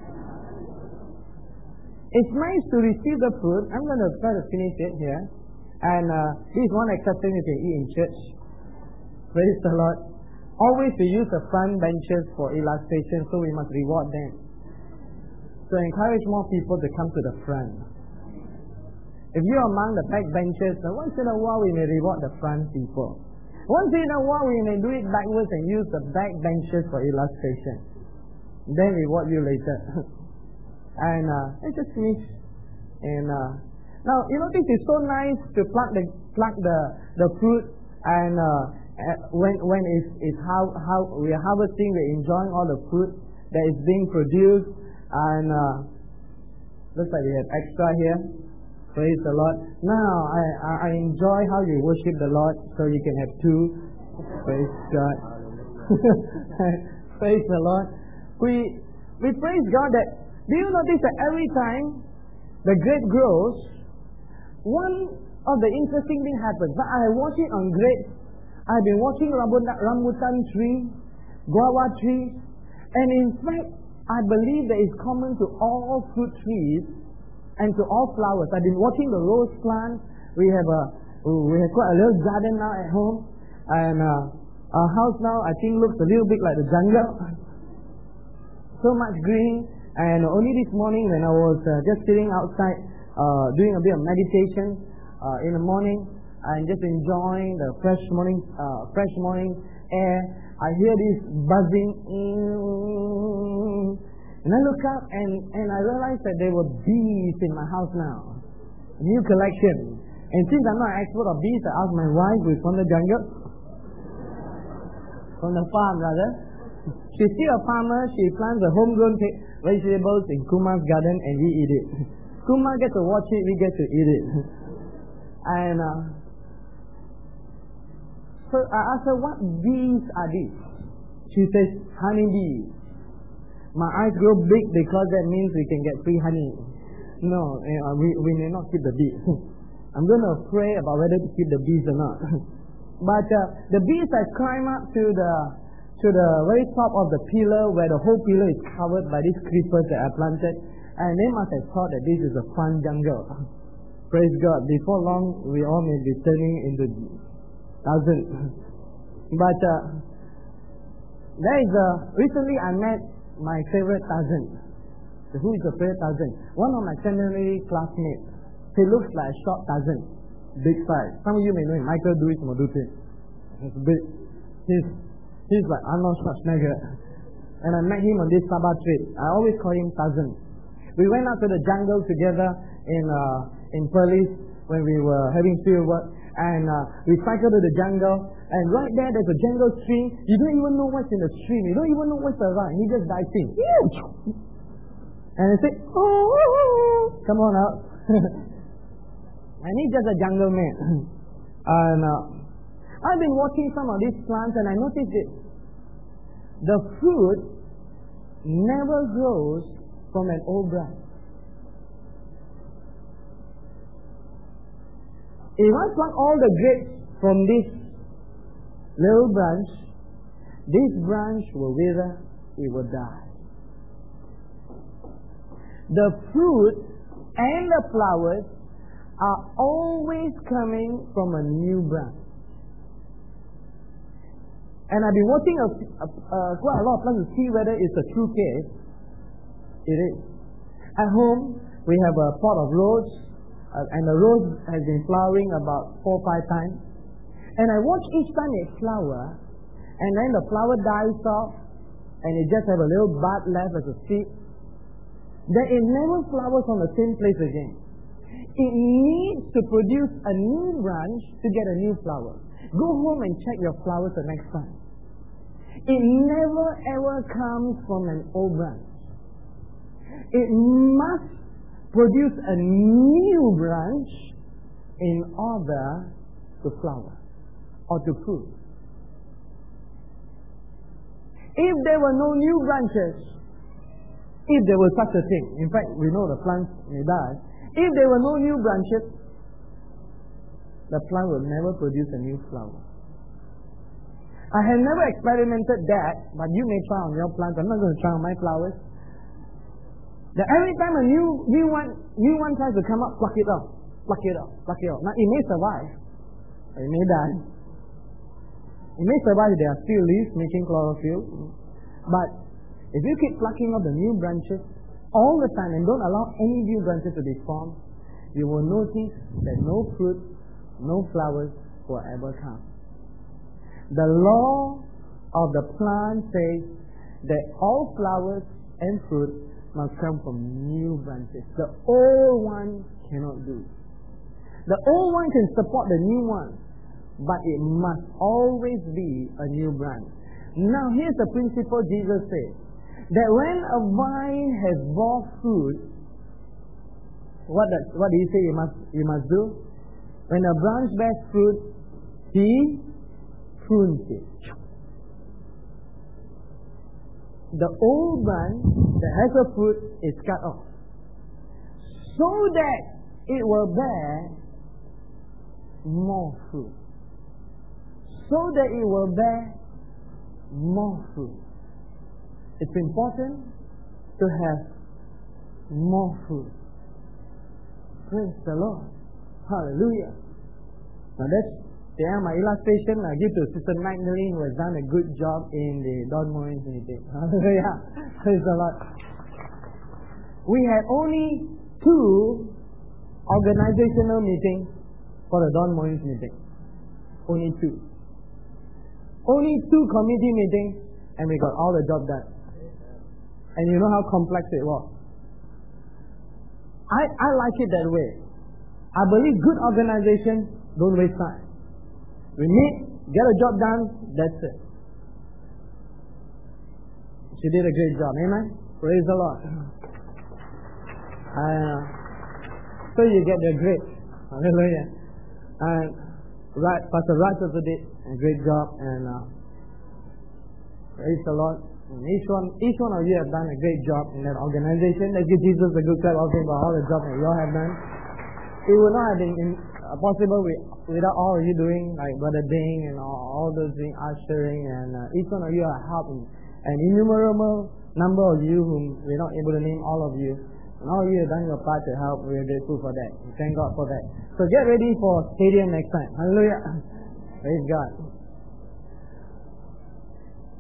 It's nice to receive the fruit. I'm going to try to finish it here. And uh, this is one extra thing you can eat in church. Praise the Lord. Always we use the front benches for illustration, so we must reward them. So encourage more people to come to the front. If you're among the back benches, then once in a while we may reward the front people. Once in a while we may do it backwards and use the back benches for illustration. Then reward you later. And uh, let's just finish. And uh, now, you know, this is so nice to pluck the pluck the the fruit, and uh, when when it's, it's how how we are harvesting, we're enjoying all the fruit that is being produced, and uh, looks like we have extra here. Praise the Lord. Now I, I I enjoy how you worship the Lord, so you can have two. Praise God. Praise the Lord. We we praise God that. Do you notice that every time the grape grows, one of the interesting things happens. But I watch it on grapes. I've been watching rambutan tree, guava trees, and in fact, I believe that it's common to all fruit trees and to all flowers. I've been watching the rose plant. We have a we have quite a little garden now at home, and uh, our house now I think looks a little bit like the jungle. So much green. And only this morning when I was uh, just sitting outside uh, doing a bit of meditation uh, in the morning and just enjoying the fresh morning uh, fresh morning air, I hear this buzzing, and I look up and, and I realized that there were bees in my house now. A new collection. And since I'm not an expert of bees, I asked my wife, who's from the jungle, from the farm rather. She's still a farmer. She plants a homegrown vegetables in Kumar's garden, and we eat it. Kumar gets to watch it, we get to eat it. And uh, so I asked her, what bees are these? She says, honeybees. My eyes grow big because that means we can get free honey. No, uh, we, we may not keep the bees. I'm going to pray about whether to keep the bees or not. But uh, the bees have climbed up to the to the very top of the pillar, where the whole pillar is covered by these creepers that I planted, and they must have thought that this is a fun jungle. Praise God. Before long, we all may be turning into thousands. But uh, there is a, recently I met my favorite cousin. So who is your favorite cousin? One of my seminary classmates. He looks like a short cousin, big size. Some of you may know him, Michael Dewis Modute. He's big. He's, he's like Arnold Schwarzenegger. And I met him on this Sabbath trip. I always call him cousin. We went out to the jungle together in uh, in Perlis when we were having field work. And uh, we cycled to the jungle. And right there, there's a jungle stream. You don't even know what's in the stream. You don't even know what's around. He just dives in. And he said, oh, come on out. And he's just a jungle man. And uh, I've been watching some of these plants and I noticed it. The fruit never grows from an old branch. If I pluck all the grapes from this little branch, this branch will wither, it will die. The fruit and the flowers are always coming from a new branch. And I've been watching a, a, a, quite a lot of plants to see whether it's a true case. It is. At home, we have a pot of rose, uh, and the rose has been flowering about four or five times. And I watch each time it flower, and then the flower dies off, and it just have a little bud left as a seed. Then it never flowers on the same place again. It needs to produce a new branch to get a new flower. Go home and check your flowers the next time. It never ever comes from an old branch. It must produce a new branch in order to flower or to fruit. If there were no new branches, if there was such a thing, in fact, we know the plants may die. If there were no new branches, the plant will never produce a new flower. I have never experimented that, but you may try on your plants. I'm not going to try on my flowers. That every time a new new one new one tries to come up, pluck it off, pluck it off, pluck it off. Now it may survive, but it may die. It may survive if there are still leaves making chlorophyll, but if you keep plucking off the new branches all the time and don't allow any new branches to be formed, you will notice that no fruit, no flowers will ever come. The law of the plant says that all flowers and fruit must come from new branches. The old one cannot do. The old one can support the new one, but it must always be a new branch. Now here's the principle Jesus said, that when a vine has bore fruit, what does, what did he say you must, you must do? When a branch bears fruit, he prunes it. The old branch that has a fruit is cut off, so that it will bear more fruit. So that it will bear more fruit. It's important to have more fruit. Praise the Lord. Hallelujah. Now that's the end of my illustration. I give to Sister Magdalene, who has done a good job in the Don Moines meeting. Hallelujah. Praise the Lord. We had only two organizational meetings for the Don Moines meeting. Only two. Only two committee meetings, and we got all the job done. And you know how complex it was. I, I like it that way. I believe good organizations don't waste time. We meet, get a job done, that's it. She did a great job, amen? Praise the Lord. Uh, so you get the grace. Hallelujah. And right, Pastor Raj also did a great job, and uh, praise the Lord. And each one, each one of you have done a great job in that organization. Let's give Jesus a good clap offering for all the job that you all have done. It would not have been in, uh, possible with, without all of you doing, like Brother Ding and all, all those doing ushering, and uh, each one of you are helping. An innumerable number of you whom we're not able to name all of you. And all of you have done your part to help. We're grateful for that. We thank God for that. So get ready for stadium next time. Hallelujah. Praise God.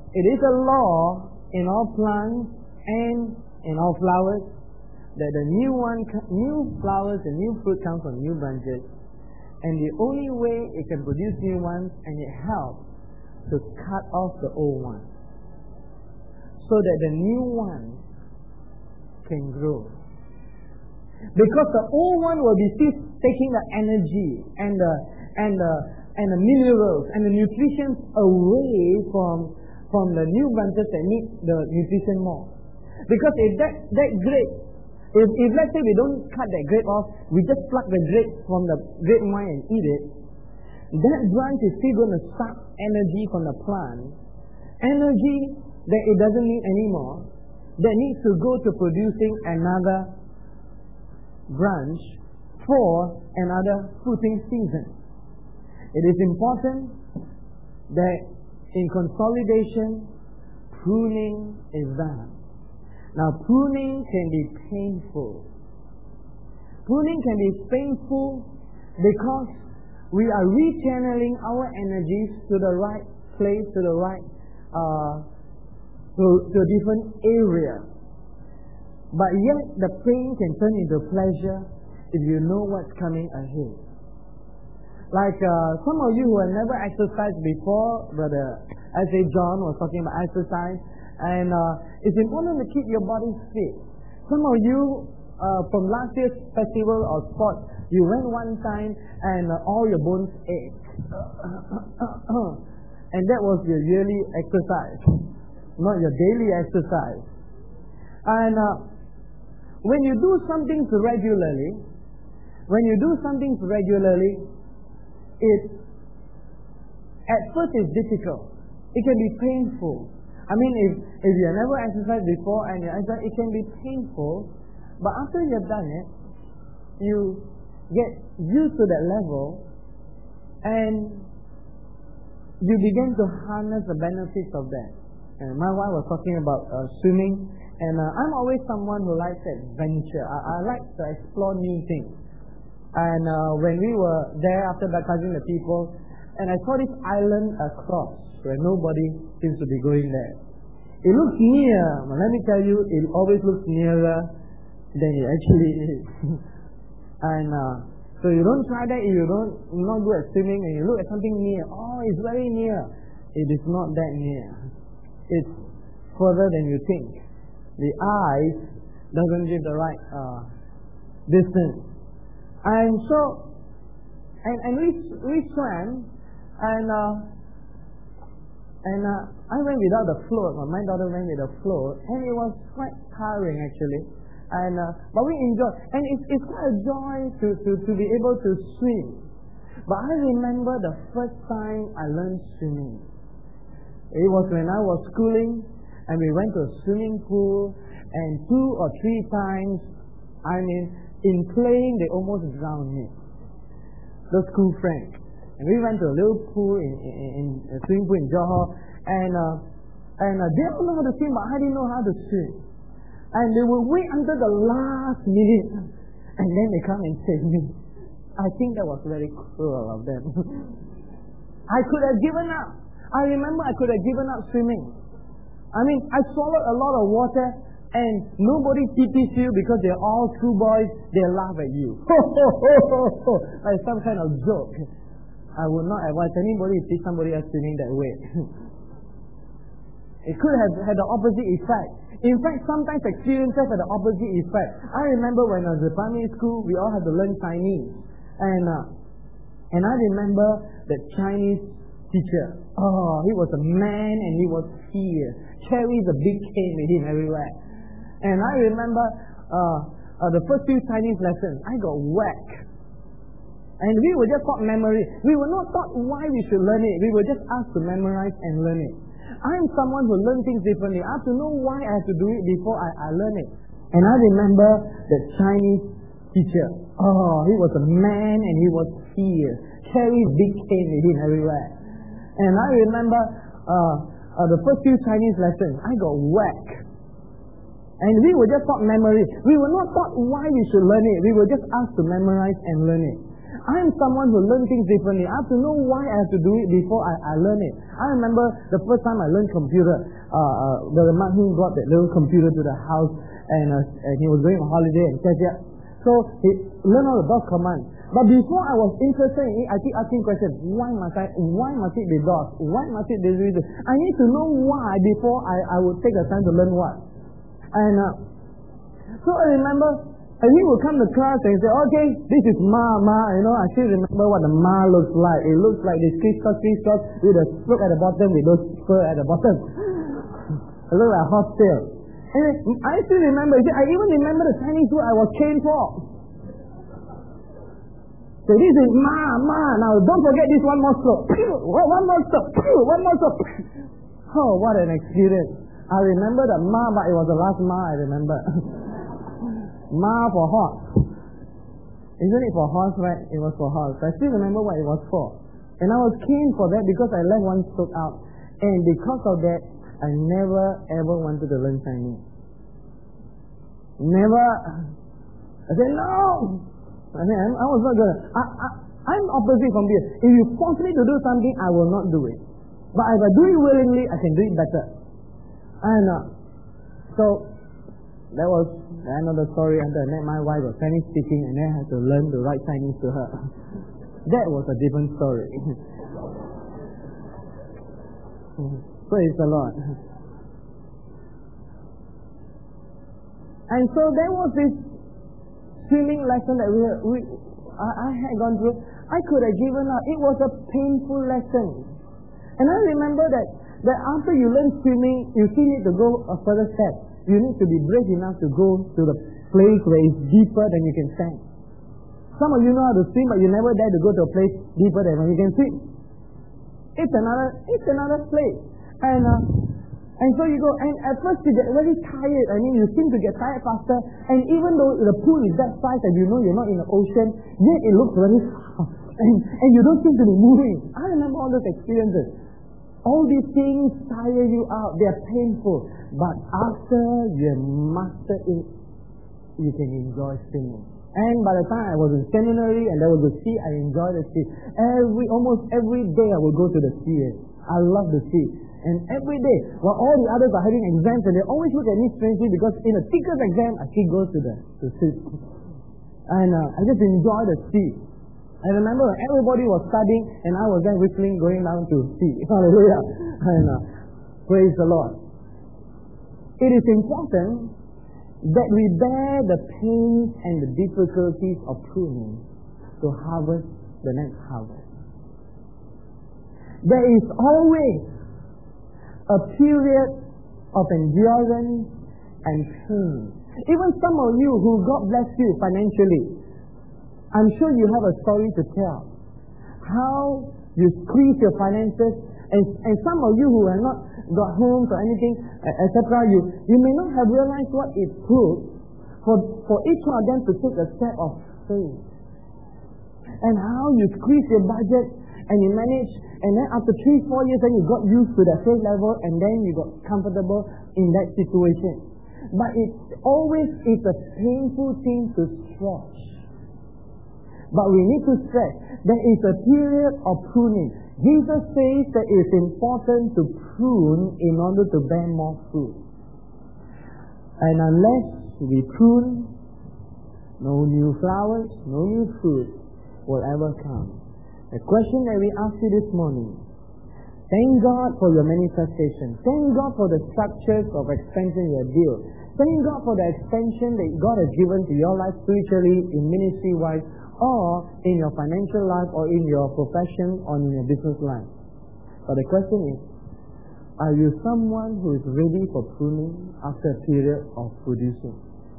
it is a law in all plants and in all flowers that the new one, new flowers and new fruit come from new branches, and the only way it can produce new ones, and it helps to cut off the old ones, so that the new one can grow. Because the old one will be still taking the energy and the and the and the minerals and the nutrition away from from the new branches that need the nutrition more. Because if that that grape, if if let's say we don't cut that grape off, we just pluck the grape from the grapevine and eat it, that branch is still going to suck energy from the plant, energy that it doesn't need anymore, that needs to go to producing another branch for another fruiting season. It is important that in consolidation, pruning is done. Now, pruning can be painful. Pruning can be painful because we are rechanneling our energies to the right place, to the right, uh, to, to a different area. But yet, the pain can turn into pleasure if you know what's coming ahead. Like uh, some of you who have never exercised before, Brother S A John was talking about exercise, and uh, it's important to keep your body fit. Some of you, uh, from last year's festival or sport, you went one time and uh, all your bones ached. And that was your yearly exercise, not your daily exercise. And uh, when you do something regularly, when you do something regularly, it at first is difficult. It can be painful. I mean, if if you have never exercised before and you exercise, it can be painful. But after you've done it, you get used to that level, and you begin to harness the benefits of that. And my wife was talking about uh, swimming, and uh, I'm always someone who likes adventure. I, I like to explore new things. And uh, when we were there after baptizing the people, and I saw this island across where nobody seems to be going there. It looks near, but let me tell you, it always looks nearer than it actually is. And uh, so you don't try that if you don't you're not good at swimming, and you look at something near. Oh, it's very near. It is not that near. It's further than you think. The eyes doesn't give the right uh, distance. And so, and, and we we swam, and uh, and uh, I went without the float. My daughter went with the float, and it was quite tiring actually. And uh, but we enjoyed, and it's it's quite a joy to, to, to be able to swim. But I remember the first time I learned swimming. It was when I was schooling, and we went to a swimming pool, and two or three times, I mean, in playing, they almost drowned me. The school friends. And we went to a little pool in, in, in a swimming pool in Johor, and uh, and uh, they don't know how to swim, but I didn't know how to swim. And they would wait until the last minute, and then they come and save me. I think that was very cruel of them. I could have given up. I remember I could have given up swimming. I mean, I swallowed a lot of water, and nobody pities you because they're all schoolboys. They laugh at you. Like some kind of joke. I would not advise anybody to see somebody else swimming that way. It could have had the opposite effect. In fact, sometimes experiences have the opposite effect. I remember when I was in primary school, we all had to learn Chinese. And uh, and I remember the Chinese teacher. Oh, he was a man and he was fierce. Carries a big cane with him everywhere. And I remember uh, uh, the first few Chinese lessons, I got whacked. And we were just taught memory. We were not taught why we should learn it. We were just asked to memorize and learn it. I'm someone who learns things differently. I have to know why I have to do it before I, I learn it. And I remember the Chinese teacher. Oh, he was a man and he was fierce. Carries big cane with him everywhere. And I remember uh, uh, the first few Chinese lessons, I got whacked. And we were just taught memory. We were not taught why we should learn it. We were just asked to memorize and learn it. I am someone who learns things differently. I have to know why I have to do it before I, I learn it. I remember the first time I learned computer, uh, uh, the man who brought that little computer to the house, and, uh, and he was going on holiday and said, yeah. So he learned all the DOS commands. But before I was interested in it, I keep asking questions. Why must I, why must it be DOS? Why must it be this? I need to know why before I, I would take the time to learn what. And uh, so I remember, and he would come to class and say, okay, this is Ma, Ma, you know, I still remember what the Ma looks like. It looks like this crisscross, crisscross with a stroke at the bottom, with those fur at the bottom. It looks like a horse tail. And I still remember, I even remember the Chinese word I was caned for. So this is Ma, Ma. Now don't forget this one more stroke. One more stroke. One more stroke. Oh, what an experience. I remember the Ma, but it was the last Ma I remember. Ma for horse. Isn't it for horse, right? It was for horse. I still remember what it was for. And I was keen for that because I left one stroke out. And because of that, I never ever wanted to learn Chinese. Never. I said, no. I said, I was not going to. I, I, I'm opposite from this. If you force me to do something, I will not do it. But if I do it willingly, I can do it better. And uh, so, that was the end of the story until I met my wife, was Chinese speaking, and then I had to learn to write Chinese to her. That was a different story. Praise the Lord. And so there was this swimming lesson that we, we I, I had gone through. I could have given up. It was a painful lesson. And I remember that, that after you learn swimming, you still need to go a further step. You need to be brave enough to go to the place where it's deeper than you can stand. Some of you know how to swim, but you never dare to go to a place deeper than when you can swim. It's another, it's another place. And uh, and so you go, and at first you get very tired. I mean, you seem to get tired faster. And even though the pool is that size and you know you're not in the ocean, yet it looks very far. And, and you don't seem to be moving. I remember all those experiences. All these things tire you out. They're painful. But after you master it, you can enjoy swimming. And by the time I was in seminary and there was the sea, I enjoyed the sea. Every, almost every day I would go to the sea. I love the sea. And every day, while all the others are having exams, and they always look at me strangely because in a thickest exam, I still go to the to sea. And uh, I just enjoy the sea. I remember when everybody was studying, and I was there whistling, going down to sea. Hallelujah. And uh, praise the Lord. It is important that we bear the pains and the difficulties of pruning to harvest the next harvest. There is always a period of endurance and pain. Even some of you who God bless you financially, I'm sure you have a story to tell. How you squeeze your finances, and, and some of you who have not got homes or anything, et cetera, you, you may not have realized what it took for, for each one of them to take a step of faith. And how you squeeze your budget and you manage, and then after three, four years, then you got used to that faith level, and then you got comfortable in that situation. But it always is a painful thing to stretch. But we need to stretch. There is a period of pruning. Jesus says that it's important to prune in order to bear more fruit. And unless we prune, no new flowers, no new fruit will ever come. The question that we ask you this morning, thank God for your manifestation. Thank God for the structures of expansion you have built. Thank God for the expansion that God has given to your life spiritually, in ministry-wise, or in your financial life, or in your profession, or in your business life. But the question is, are you someone who is ready for pruning after a period of producing?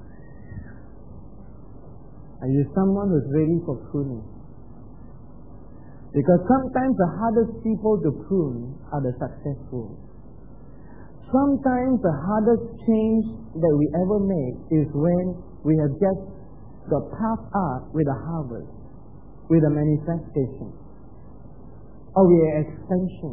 Are you someone who is ready for pruning? Because sometimes the hardest people to prune are the successful. Sometimes the hardest change that we ever make is when we have just got passed up with a harvest, with a manifestation, or with an expansion.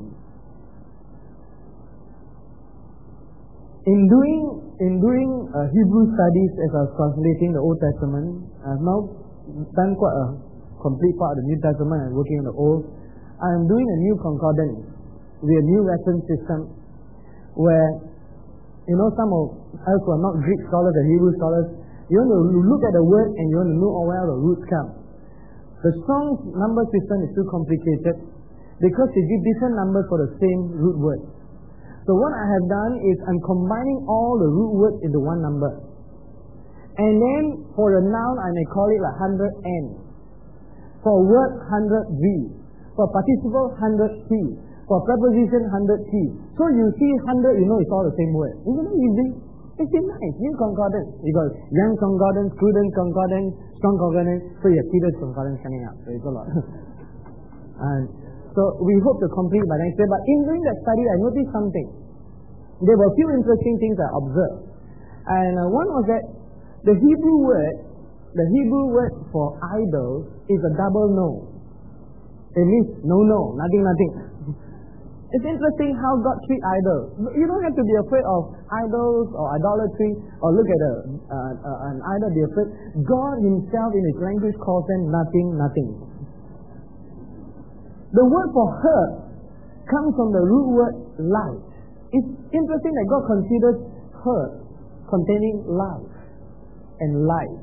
In doing in doing uh, Hebrew studies as I was translating the Old Testament, I've now done quite a complete part of the New Testament and working on the Old. I am doing a new concordance with a new reference system where, you know, some of us who are not Greek scholars and Hebrew scholars, you want to look at the word and you want to know where the roots come. The Strong's number system is too complicated because they give different numbers for the same root word. So what I have done is I'm combining all the root words into one number. And then for a noun, I may call it like one hundred N. For a word, one hundred V. For participle, one hundred T. For preposition, one hundred T. So you see one hundred, you know it's all the same word. Isn't it easy? It's nice. New concordance. You got Young concordance, Prudent concordance, Strong concordance. So you have Peter's concordance coming up. So it's a lot. And so we hope to complete by next year. But in doing that study, I noticed something. There were a few interesting things I observed. And uh, one was that the Hebrew word, the Hebrew word for idols is a double no. It means no, no, nothing, nothing. It's interesting how God treats idols. You don't have to be afraid of idols or idolatry or look at a, uh, uh, an idol, be afraid. God himself in his language calls them nothing, nothing. The word for hurt comes from the root word light. It's interesting that God considers hurt containing life and life.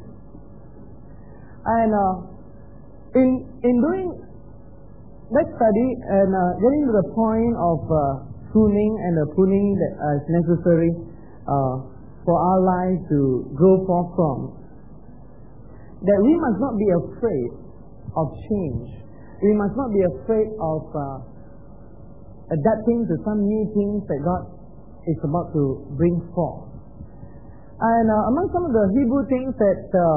And uh, in in doing that study and uh, getting to the point of uh, pruning and the pruning that uh, is necessary uh, for our lives to grow forth from, that we must not be afraid of change. We must not be afraid of uh, adapting to some new things that God is about to bring forth. And uh, among some of the Hebrew things that, uh,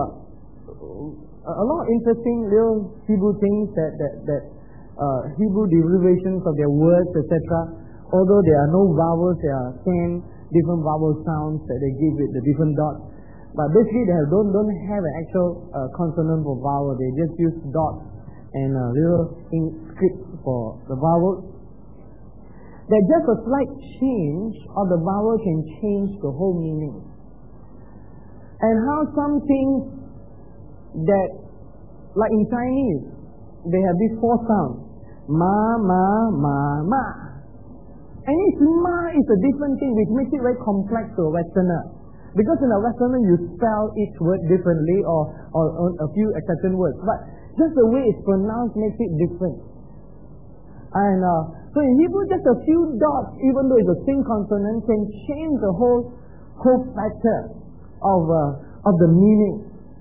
a lot of interesting little Hebrew things that, that, that uh, Hebrew derivations of their words, et cetera. Although there are no vowels, there are ten different vowel sounds that they give it, the different dots. But basically they have, don't, don't have an actual uh, consonant for vowel. They just use dots and a little script for the vowels. That just a slight change of the vowel can change the whole meaning. And how some things that, like in Chinese, they have these four sounds. Ma, ma, ma, ma. And each ma is a different thing which makes it very complex to a Westerner. Because in a Westerner you spell each word differently or, or, or a few accepted words. But just the way it's pronounced makes it different. And uh, so in Hebrew, just a few dots, even though it's the same consonant, can change the whole whole factor of uh, of the meaning.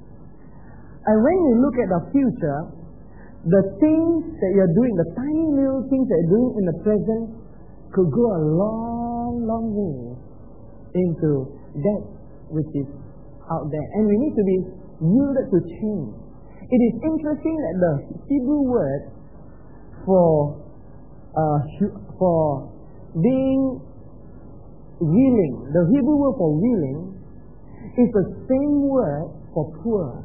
And when you look at the future, the things that you're doing, the tiny little things that you're doing in the present, could go a long, long way into that which is out there. And we need to be yielded to change. It is interesting that the Hebrew word for uh, for being willing, the Hebrew word for willing is the same word for poor.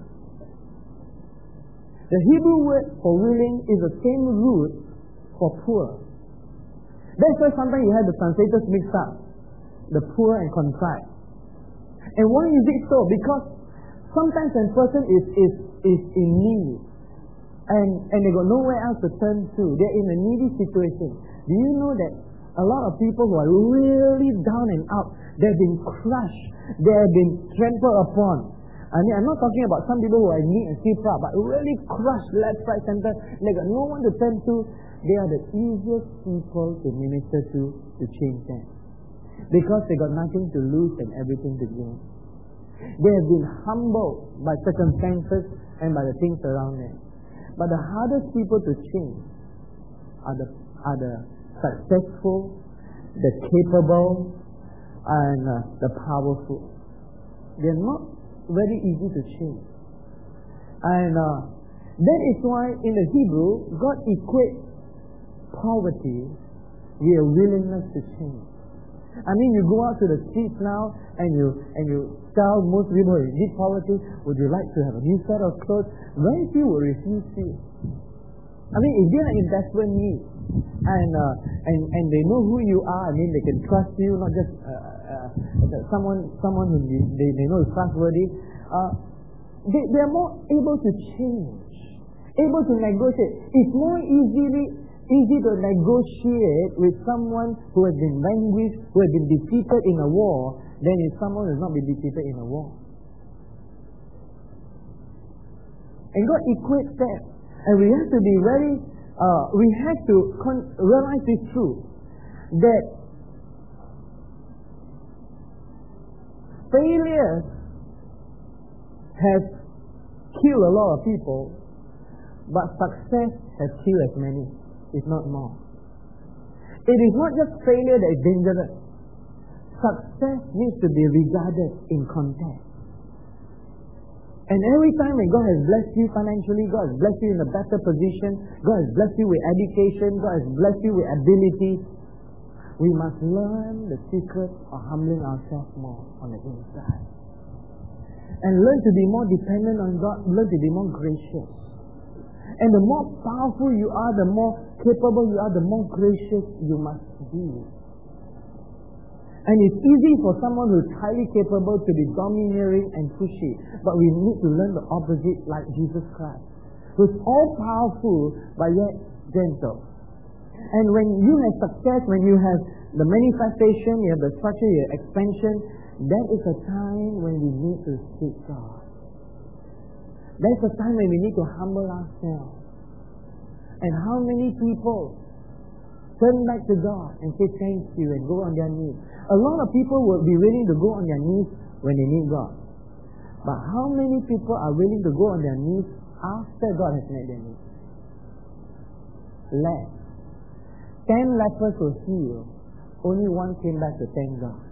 The Hebrew word for willing is the same root for poor. That's why sometimes you have the translators mixed up, the poor and contrite. And why is it so? Because sometimes when a person is, is, is in need, and, and they got nowhere else to turn to, they're in a needy situation. Do you know that a lot of people who are really down and out, they've been crushed, they've been trampled upon. I mean, I'm not talking about some people who are in need and still proud, but really crushed left, right, center, they got no one to turn to. They are the easiest people to minister to, to change them. Because they got nothing to lose and everything to gain. They have been humbled by circumstances and by the things around them. But the hardest people to change are the, are the successful, the capable, and uh, the powerful. They are not very easy to change. And uh, that is why in the Hebrew, God equates poverty with a willingness to change. I mean, you go out to the streets now and you and you tell most people in deep poverty, would you like to have a new set of clothes? Very few will refuse you. I mean, if they're in desperate need and uh, and and they know who you are, I mean, they can trust you, not just uh, uh, someone someone who they, they know is trustworthy. Uh, they they are more able to change. able to negotiate. It's more easily easy to negotiate with someone who has been vanquished, who has been defeated in a war, than if someone who has not been defeated in a war. And God equates that. And we have to be very, uh, we have to con- realize this truth, that failures have killed a lot of people, but success has killed as many, if not more. It is not just failure that is dangerous. Success needs to be regarded in context. And every time when God has blessed you financially, God has blessed you in a better position, God has blessed you with education, God has blessed you with ability, we must learn the secret of humbling ourselves more on the inside. And learn to be more dependent on God, learn to be more gracious. And the more powerful you are, the more capable you are, the more gracious you must be. And it's easy for someone who is highly capable to be domineering and pushy. But we need to learn the opposite, like Jesus Christ, who is all-powerful but yet gentle. And when you have success, when you have the manifestation, you have the structure, you have expansion, that is a time when we need to seek God. That's a time when we need to humble ourselves. And how many people turn back to God and say thank you and go on their knees? A lot of people will be willing to go on their knees when they need God. But how many people are willing to go on their knees after God has met their needs? Less. Ten lepers were healed. Only one came back to thank God.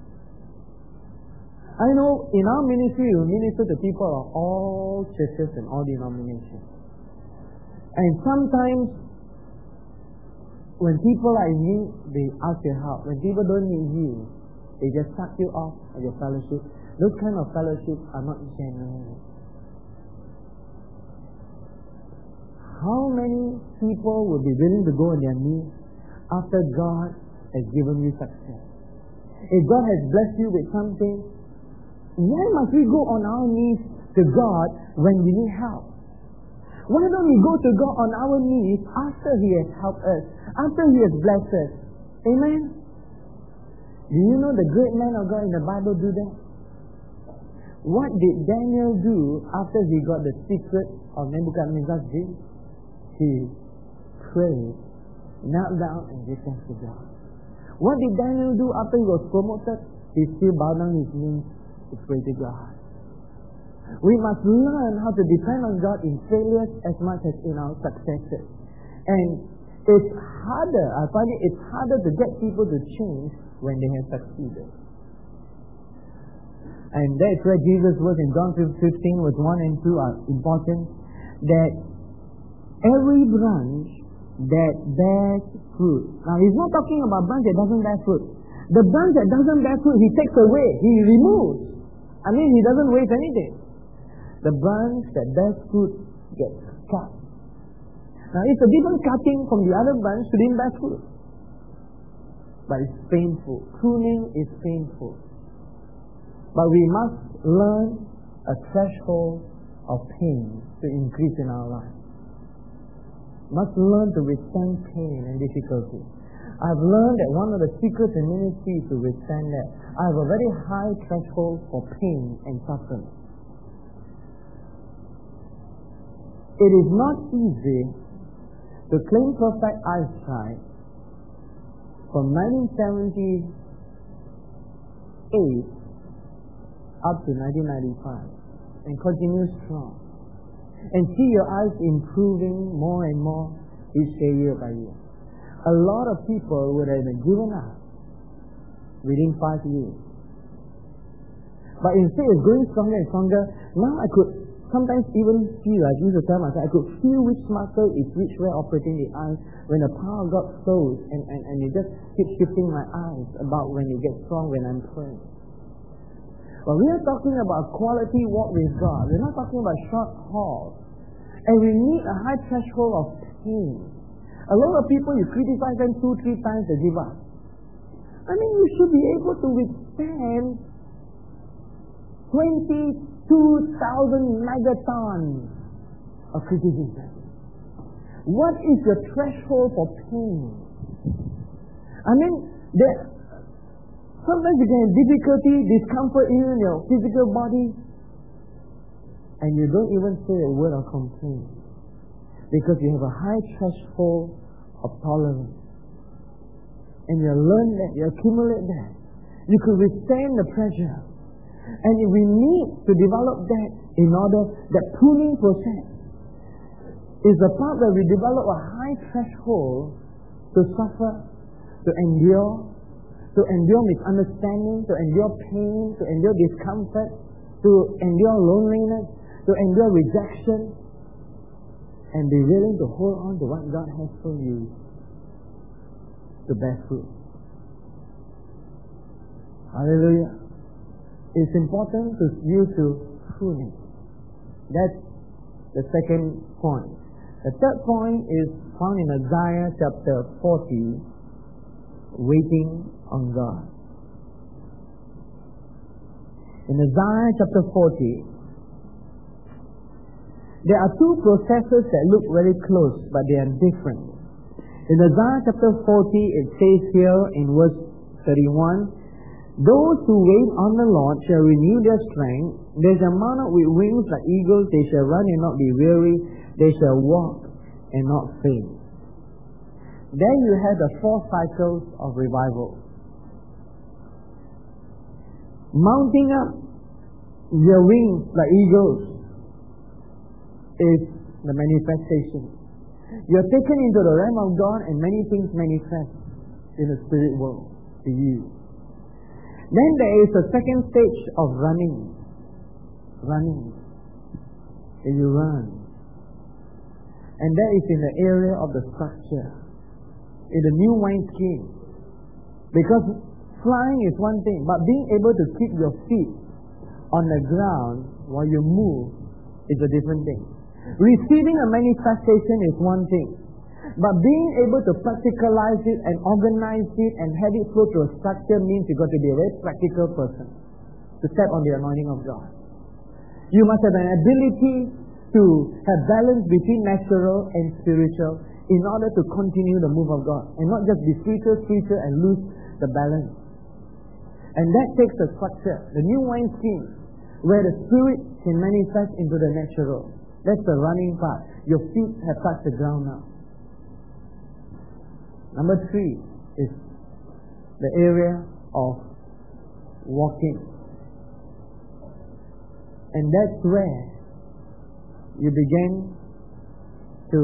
I know in our ministry we minister to people of all churches and all denominations. And sometimes when people are in need, they ask your help. When people don't need you, they just suck you off of your fellowship. Those kind of fellowships are not genuine. How many people will be willing to go on their knees after God has given you success? If God has blessed you with something, why must we go on our knees to God when we need help? Why don't we go to God on our knees after He has helped us, after He has blessed us? Amen? Do you know the great men of God in the Bible do that? What did Daniel do after he got the secret of Nebuchadnezzar's dream? He prayed, knelt down and gave thanks to God. What did Daniel do after he was promoted? He still bowed down his knees to pray to God. We must learn how to depend on God in failures as much as in our successes. And it's harder, I find it, it's harder to get people to change when they have succeeded. And that's where Jesus' words in John fifteen, verse one and two are important. That every branch that bears fruit. Now he's not talking about branch that doesn't bear fruit. The branch that doesn't bear fruit, he takes away, he removes. I mean, he doesn't waste anything. The branch that bears fruit gets cut. Now it's a different cutting from the other branch to didn't bear fruit. But it's painful. Pruning is painful. But we must learn a threshold of pain to increase in our life. Must learn to withstand pain and difficulty. I've learned that one of the secrets in ministry is to withstand that. I have a very high threshold for pain and suffering. It is not easy to claim perfect eyesight from nineteen seventy-eight up to nineteen ninety-five and continue strong and see your eyes improving more and more each day, year by year. A lot of people would have been given up within five years. But instead of going stronger and stronger, now I could sometimes even feel, I used to tell myself, I could feel which muscle is which way operating the eyes when the power of God flows, and, and, and it just keeps shifting my eyes about when it gets strong when I'm praying. But we are talking about quality walk with God. We're not talking about short hauls. And we need a high threshold of pain. A lot of people, you criticize them two, three times, they give up. I mean, you should be able to withstand twenty-two thousand megatons of criticism. What is your threshold for pain? I mean, there, sometimes you can have difficulty, discomfort in your physical body, and you don't even say a word of complaint because you have a high threshold of tolerance. And you learn that, you accumulate that. You could withstand the pressure. And we need to develop that in order, that pruning process is the part where we develop a high threshold to suffer, to endure, to endure misunderstanding, to endure pain, to endure discomfort, to endure loneliness, to endure rejection, and be willing to hold on to what God has for you to bear fruit. Hallelujah. It's important to you to pruning. That's the second point. The third point is found in Isaiah chapter forty, waiting on God. In Isaiah chapter forty, there are two processes that look very close, but they are different. In Isaiah chapter forty, it says here in verse thirty-one, those who wait on the Lord shall renew their strength. They shall mount up with wings like eagles. They shall run and not be weary. They shall walk and not faint. Then you have the four cycles of revival. Mounting up your wings like eagles is the manifestation. You're taken into the realm of God and many things manifest in the spirit world to you. Then there is a second stage of running. Running. And you run. And that is in the area of the structure. In the new wineskin. Because flying is one thing, but being able to keep your feet on the ground while you move is a different thing. Receiving a manifestation is one thing, but being able to practicalize it and organize it and have it flow to a structure means you've got to be a very practical person to step on the anointing of God. You must have an ability to have balance between natural and spiritual in order to continue the move of God and not just be spiritual, spiritual and lose the balance. And that takes a structure, the new wineskin, where the spirit can manifest into the natural. That's the running part. Your feet have touched the ground now. Number three is the area of walking. And that's where you begin to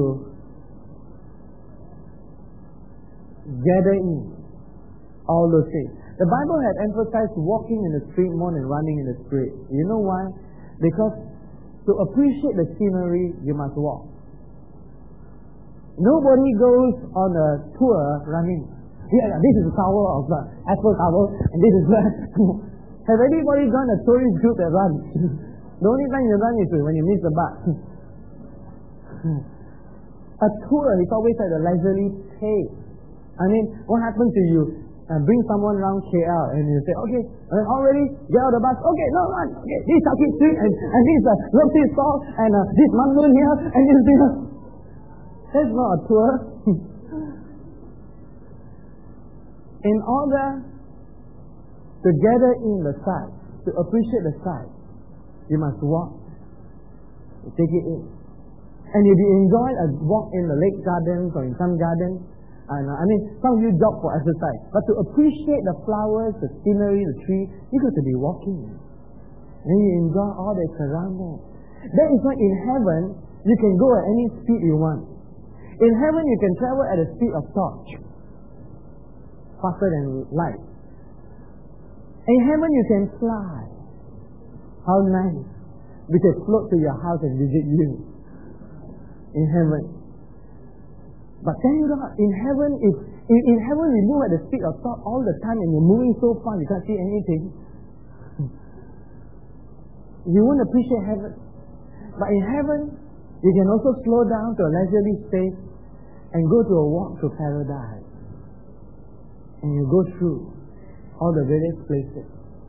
gather in all those things. The Bible had emphasized walking in the spirit more than running in the spirit. You know why? Because to appreciate the scenery, you must walk. Nobody goes on a tour running. Yeah, this is the tower of the Eiffel Tower, and this is where. Have anybody gone a tourist group that runs? The only time you run is when you miss the bus. A tour is always at a leisurely pace. I mean, what happens to you? Uh, bring someone around K L and you say, okay, uh, already get out of the bus. Okay, no, run. Okay, this is Turkey Street and, and this is a Roxy Store and uh, this Mangun here and this here. That's not a tour. In order to gather in the sight, to appreciate the sight, you must walk. You take it in. And if you enjoy a walk in the lake gardens or in some garden, and uh, I mean, some of you jog for exercise, but to appreciate the flowers, the scenery, the tree, you got to be walking. And you enjoy all that's around there. That is why in heaven, you can go at any speed you want. In heaven, you can travel at the speed of thought, faster than light. In heaven, you can fly. How nice. We can float to your house and visit you. In heaven. But thank God, in heaven, if in, in heaven we move at the speed of thought all the time and you're moving so fast you can't see anything. You won't appreciate heaven. But in heaven, you can also slow down to a leisurely space and go to a walk to paradise. And you go through all the various places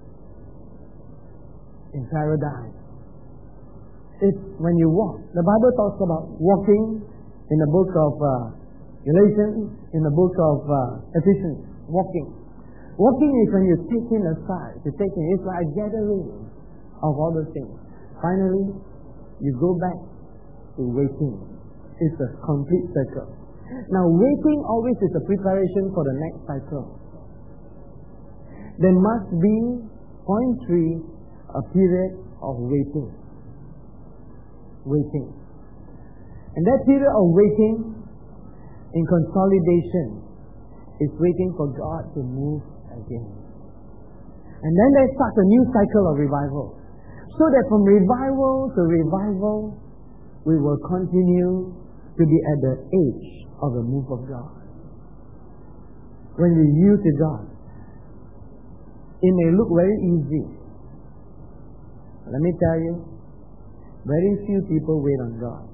in paradise. It's when you walk. The Bible talks about walking in the book of uh, Galatians, in the book of uh, Ephesians, walking. Walking is when you take in aside, you take in, it's like a gathering of all those things. Finally, you go back to waiting. It's a complete circle. Now, waiting always is a preparation for the next cycle. There must be, point three, a period of waiting. Waiting. And that period of waiting in consolidation is waiting for God to move again. And then there starts a new cycle of revival. So that from revival to revival, we will continue to be at the edge of the move of God. When we yield to God, it may look very easy. Let me tell you, very few people wait on God.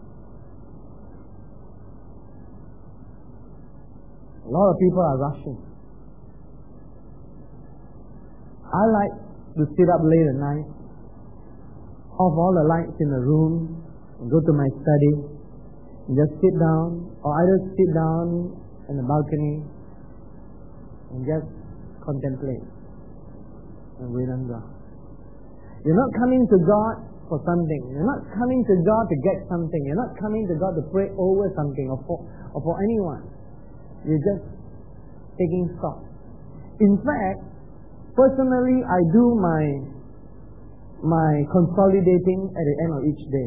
A lot of people are rushing. I like to sit up late at night, off all the lights in the room, and go to my study, and just sit down, or either sit down in the balcony, and just contemplate, and wait on God. You're not coming to God for something. You're not coming to God to get something. You're not coming to God to pray over something or for, or for anyone. You're just taking stock. In fact, personally, I do my my consolidating at the end of each day.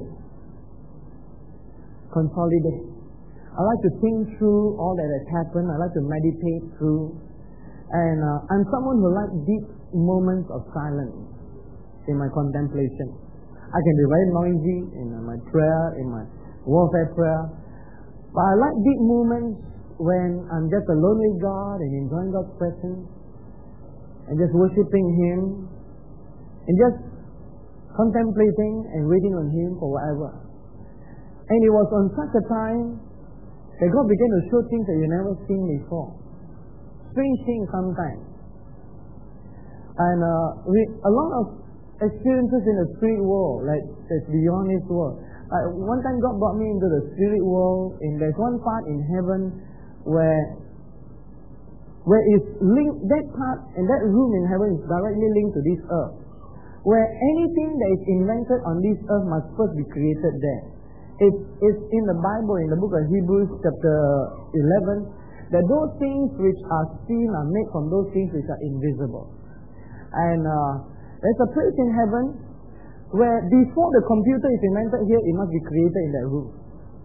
Consolidate. I like to think through all that has happened. I like to meditate through. And uh, I'm someone who likes deep moments of silence in my contemplation. I can be very noisy in my prayer, in my warfare prayer. But I like deep moments when I'm just alone with God and enjoying God's presence and just worshiping Him and just contemplating and waiting on Him for whatever. And it was on such a time that God began to show things that you never seen before. Strange things sometimes. And uh, we, a lot of experiences in the spirit world, like that's beyond this world. Like one time God brought me into the spirit world, and there's one part in heaven where where it's linked, that part and that room in heaven is directly linked to this earth. Where anything that is invented on this earth must first be created there. It's, it's in the Bible, in the book of Hebrews chapter eleven, that those things which are seen are made from those things which are invisible. And uh, there's a place in heaven where before the computer is invented here, it must be created in that room.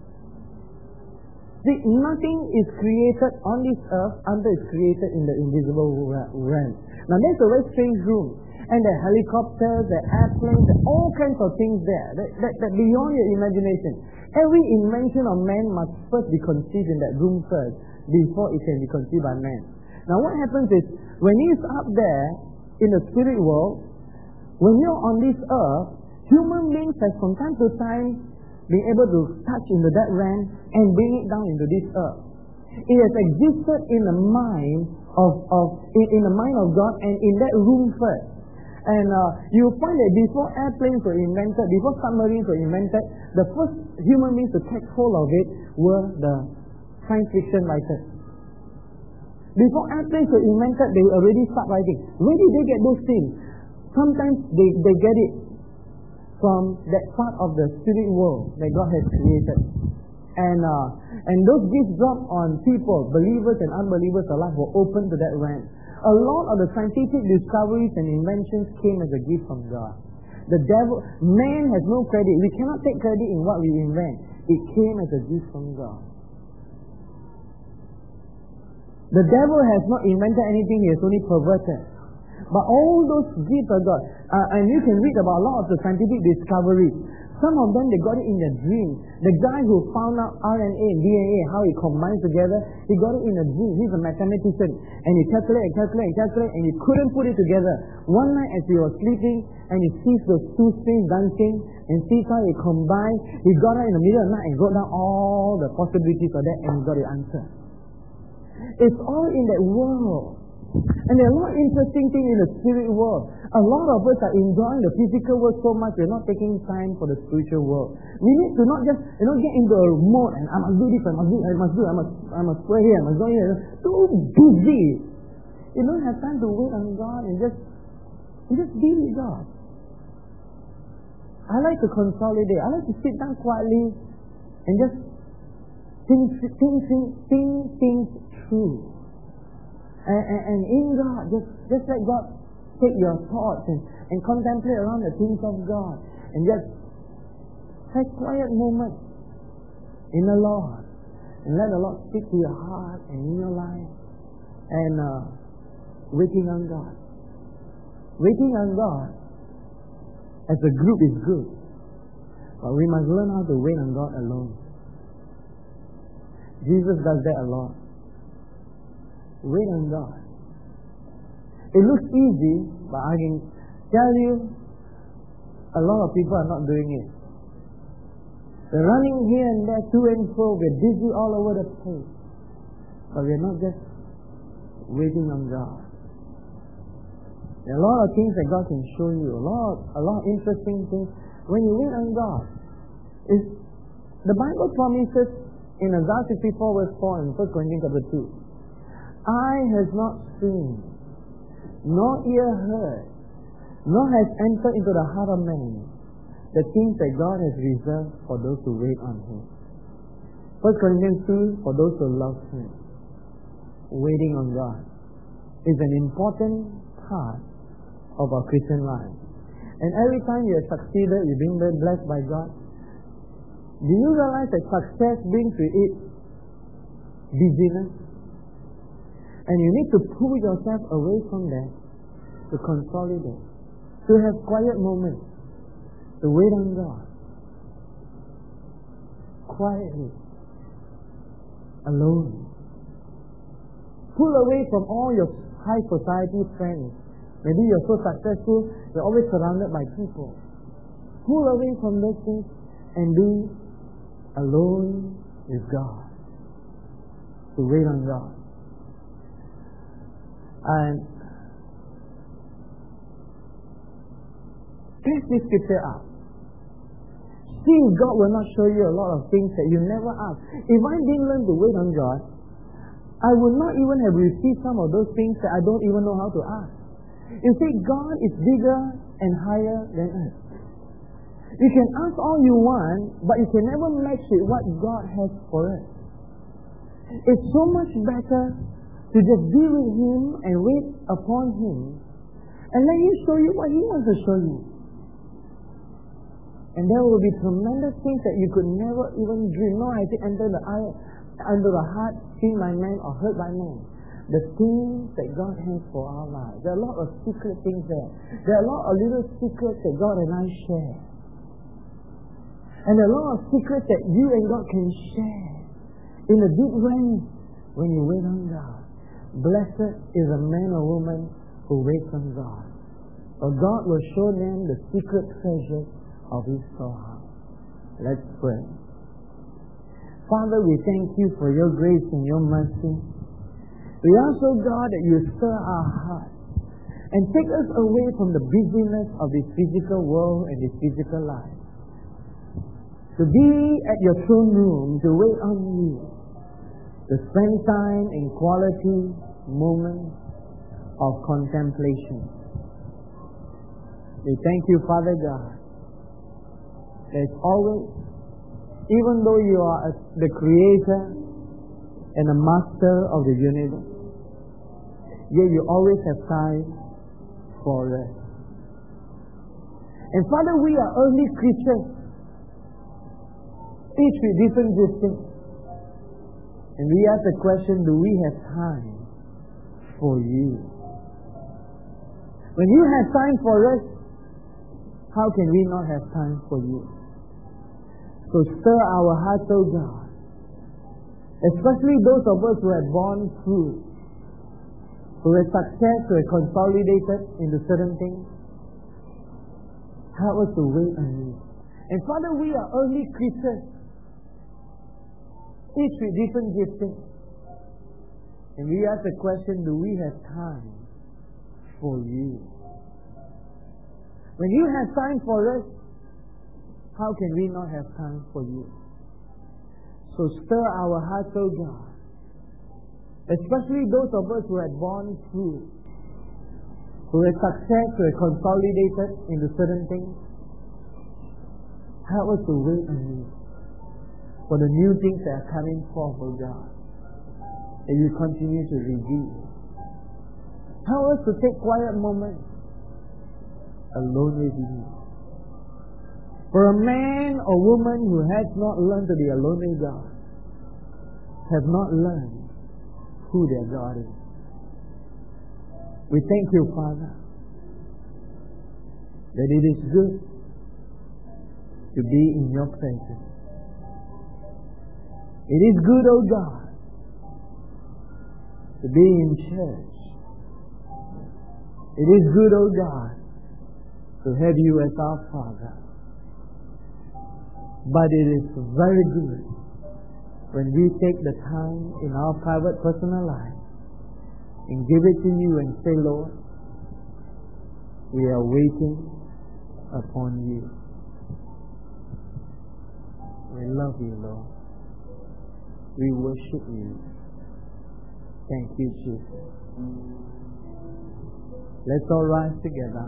See, nothing is created on this earth until it's created in the invisible realm. Now, there's a very strange room. And there are helicopters, there are airplanes, there are all kinds of things there. That, that, that beyond your imagination. Every invention of man must first be conceived in that room first before it can be conceived by man. Now, what happens is, when he's up there in the spirit world, when you're on this earth, human beings have from time to time been able to touch into that realm and bring it down into this earth. It has existed in the mind of, of in, in the mind of God and in that room first. And uh, you find that before airplanes were invented, before submarines were invented, the first human beings to take hold of it were the science fiction writers. Before airplanes were invented, they already start writing. Where did they get those things? Sometimes they, they get it from that part of the spirit world that God has created. And uh, and those gifts dropped on people, believers and unbelievers alike, were open to that realm. A lot of the scientific discoveries and inventions came as a gift from God. The devil, man has no credit. We cannot take credit in what we invent. It came as a gift from God. The devil has not invented anything, he has only perverted. But all those gifts of God, uh, and you can read about a lot of the scientific discoveries. Some of them, they got it in their dream. The guy who found out R N A and D N A, how it combines together, he got it in a dream. He's a mathematician. And he calculated and calculated and calculated, and he couldn't put it together. One night as he was sleeping, and he sees those two strings dancing, and sees how it combines, he got out in the middle of the night and wrote down all the possibilities of that, and he got the answer. It's all in that world. And there are a lot of interesting things in the spirit world. A lot of us are enjoying the physical world so much, we're not taking time for the spiritual world. We need to not just, you know, get into a mode and I must do this, I must do, I must do, I must, I must pray here, I must go here. Too busy. You don't have time to wait on God and just, and just be with God. I like to consolidate. I like to sit down quietly and just think, think, think, think things through. And, and, and in God, just, just let God take your thoughts and, and contemplate around the things of God. And just take quiet moments in the Lord. And let the Lord speak to your heart and in your life. And uh, waiting on God. Waiting on God as a group is good. But we must learn how to wait on God alone. Jesus does that a lot. Wait on God. It looks easy, but I can tell you, a lot of people are not doing it. They're running here and there, to and fro. We're busy all over the place. But we're not just waiting on God. There are a lot of things that God can show you. A lot, a lot of interesting things. When you wait on God, is the Bible promises in Isaiah sixty-four verse four and First Corinthians chapter two. Eye has not seen, nor ear heard, nor has entered into the heart of man the things that God has reserved for those who wait on Him. First Corinthians two, for those who love Him. Waiting on God is an important part of our Christian life. And every time you have succeeded, you've been very blessed by God. Do you realize that success brings with it busyness? And you need to pull yourself away from that to consolidate, to have quiet moments, to wait on God. Quietly. Alone. Pull away from all your high society friends. Maybe you're so successful, you're always surrounded by people. Pull away from those things and be alone with God. To wait on God. And test this scripture out. See if God will not show you a lot of things that you never asked. If I didn't learn to wait on God, I would not even have received some of those things that I don't even know how to ask. You see, God is bigger and higher than us. You can ask all you want, but you can never match it what God has for us. It's so much better to just be with Him and wait upon Him and let Him show you what He wants to show you. And there will be tremendous things that you could never even dream. No, I think enter the eye, under the heart, seen by man or heard by man. The things that God has for our lives. There are a lot of secret things there. There are a lot of little secrets that God and I share. And there are a lot of secrets that you and God can share in a deep way when you wait on God. Blessed is a man or woman who waits on God. For God will show them the secret treasures of His storehouse. Let's pray. Father, we thank You for Your grace and Your mercy. We ask, oh God, that You stir our hearts and take us away from the busyness of this physical world and this physical life. To be at Your throne room, to wait on You, to spend time in quality moments of contemplation. We thank You, Father God. There's always, even though You are the Creator and the Master of the universe, yet You always have time for rest. And Father, we are earthly creatures, each with different giftings. And we ask the question, do we have time for You? When You have time for us, how can we not have time for You? So stir our hearts, O God, especially those of us who have gone through, who have success, who have consolidated into certain things. Help us to wait on You. And Father, we are earthly creatures, each with different giftings. And we ask the question, do we have time for you. When you have time for us, how can we not have time for you? So stir our hearts, O God. Especially those of us who had gone through, who had success, who had consolidated into certain things. Help us to wait on you for the new things that are coming forth, O God, that you continue to reveal. Help us to take quiet moments alone with you. For a man or woman who has not learned to be alone with God, have not learned who their God is. We thank you, Father, that it is good to be in your presence. It is good, O God, to be in church. It is good, O God, to have you as our Father. But it is very good when we take the time in our private personal life and give it to you and say, Lord, we are waiting upon you. We love you, Lord. We worship you. Thank you, Jesus. Let's all rise together.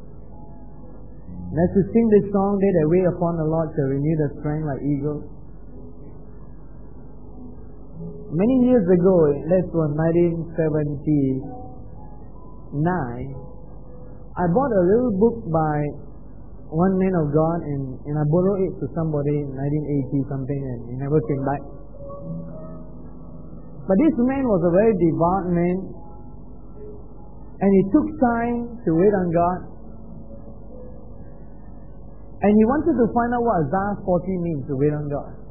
Let's sing this song, They that wait upon the Lord shall renew their strength like eagles. Many years ago, that was nineteen seventy-nine, I bought a little book by one man of God, and, and I borrowed it to somebody in nineteen eighty something, and he never came back. But this man was a very devout man, and he took time to wait on God. And he wanted to find out what Isaiah forty means, to wait on God.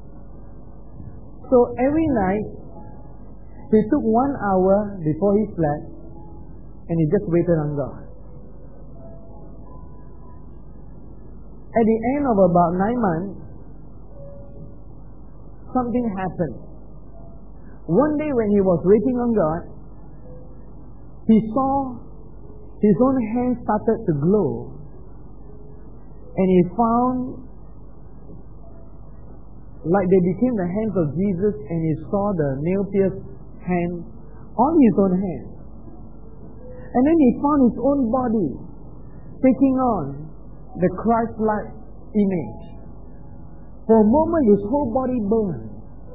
So every night, he took one hour before he slept, and he just waited on God. At the end of about nine months, something happened. One day when he was waiting on God, he saw his own hands started to glow. And he found like they became the hands of Jesus, and he saw the nail-pierced hands on his own hands. And then he found his own body taking on the Christ-like image. For a moment, his whole body burned.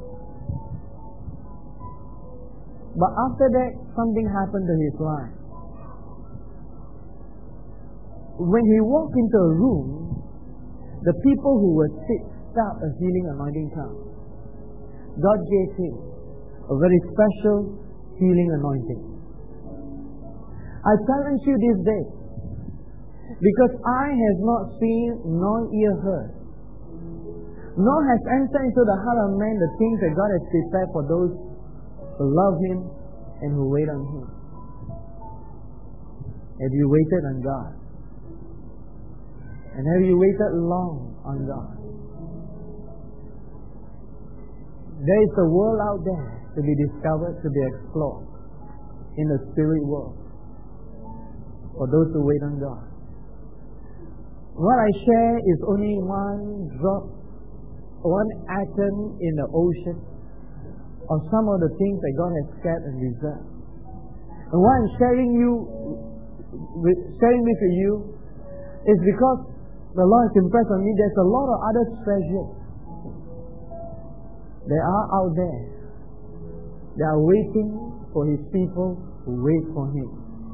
But after that, something happened to his life. When he walked into a room, the people who were sick felt a healing anointing come. God gave him a very special healing anointing. I challenge you this day, because eye has not seen, nor ear heard, nor has entered into the heart of man the things that God has prepared for those who love Him and who wait on Him. Have you waited on God? And have you waited long on God? There is a world out there to be discovered, to be explored in the spirit world for those who wait on God. What I share is only one drop, one atom in the ocean of some of the things that God has kept and reserved. And what I'm sharing you, with, sharing this with you, is because the Lord has impressed on me there's a lot of other treasures that are out there. They are waiting for His people who wait for Him.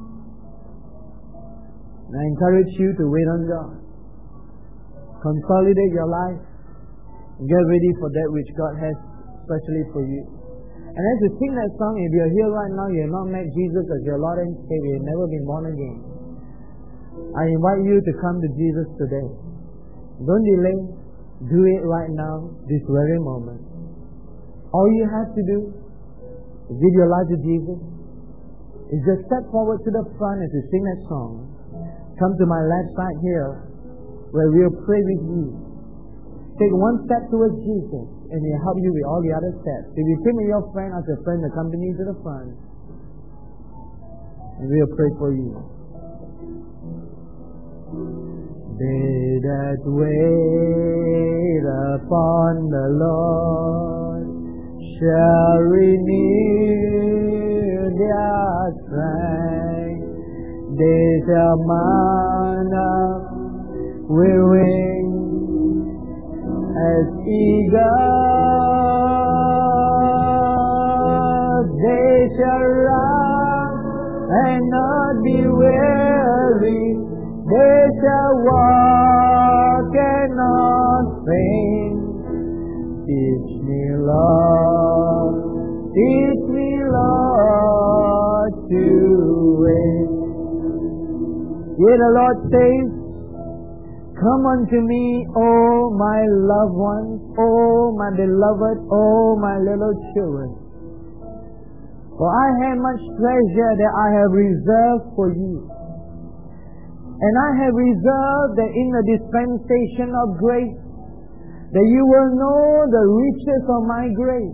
And I encourage you to wait on God. Consolidate your life. Get ready for that which God has specially for you. And as you sing that song, if you're here right now, you have not met Jesus as your Lord and Savior, you have never been born again, I invite you to come to Jesus today. Don't delay. Do it right now, this very moment. All you have to do is give your life to Jesus. Is just step forward to the front as you sing that song. Come to my left side here, where we'll pray with you. Take one step towards Jesus, and He'll help you with all the other steps. If you came with your friend, ask your friend to accompany you to the front. And we'll pray for you. They that wait upon the Lord shall renew their strength. They shall mount up with wings as eagles. They shall run and not be weary. They shall walk and not faint. Teach me, Lord, teach me, Lord, to wait. Yea, the Lord says, come unto me, O my loved ones, O my beloved, O my little children. For I have much treasure that I have reserved for you. And I have reserved that in the dispensation of grace, that you will know the riches of my grace.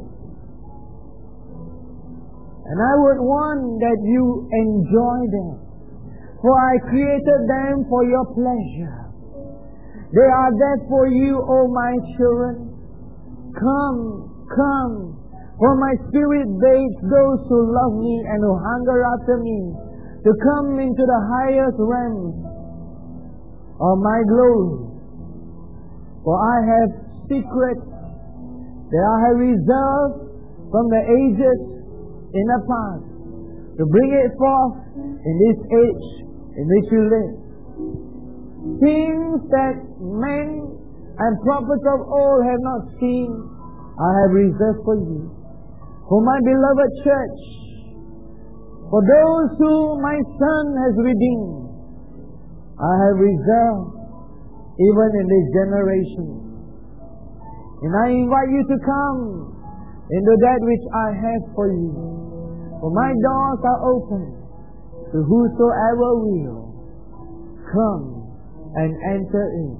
And I would want that you enjoy them. For I created them for your pleasure. They are there for you, O my children. Come, come. For my spirit begs those who love me and who hunger after me to come into the highest realms of my glory. For I have secrets that I have reserved from the ages in the past to bring it forth in this age in which you live. Things that men and prophets of old have not seen, I have reserved for you. For my beloved church, for those who my Son has redeemed, I have reserved even in this generation. And I invite you to come into that which I have for you. For my doors are open to whosoever will come and enter in.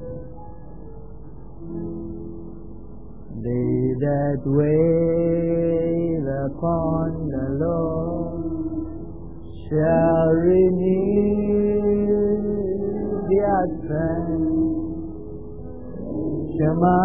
They that wait upon the Lord shall renew their strength. Shema.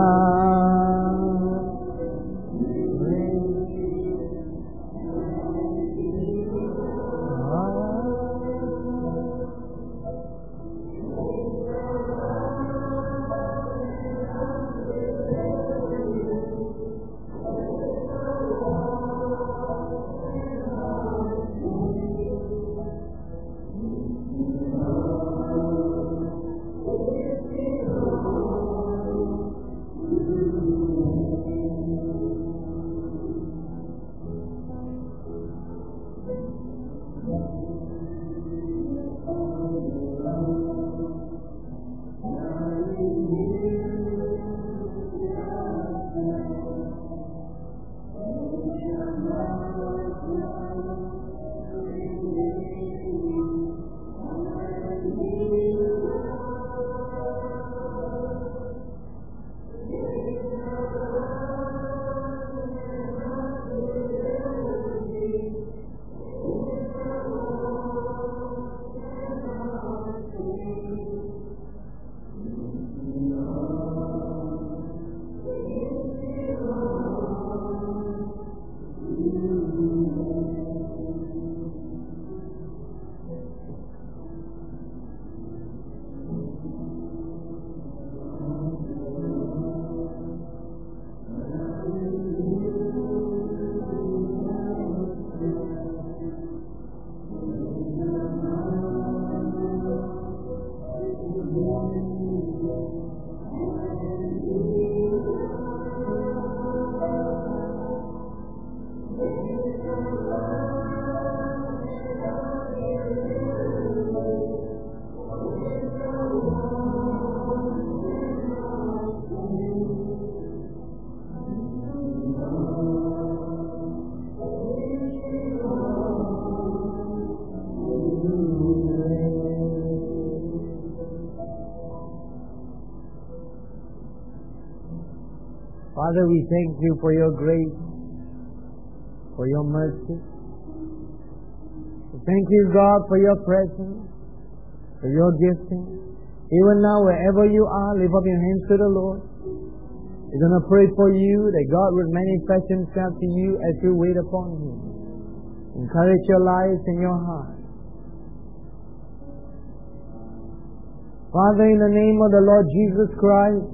Father, we thank you for your grace, for your mercy. Thank you, God, for your presence, for your gifting. Even now, wherever you are, lift up your hands to the Lord. We're going to pray for you that God will manifest Himself to you as you wait upon Him. Encourage your lives and your heart. Father, in the name of the Lord Jesus Christ,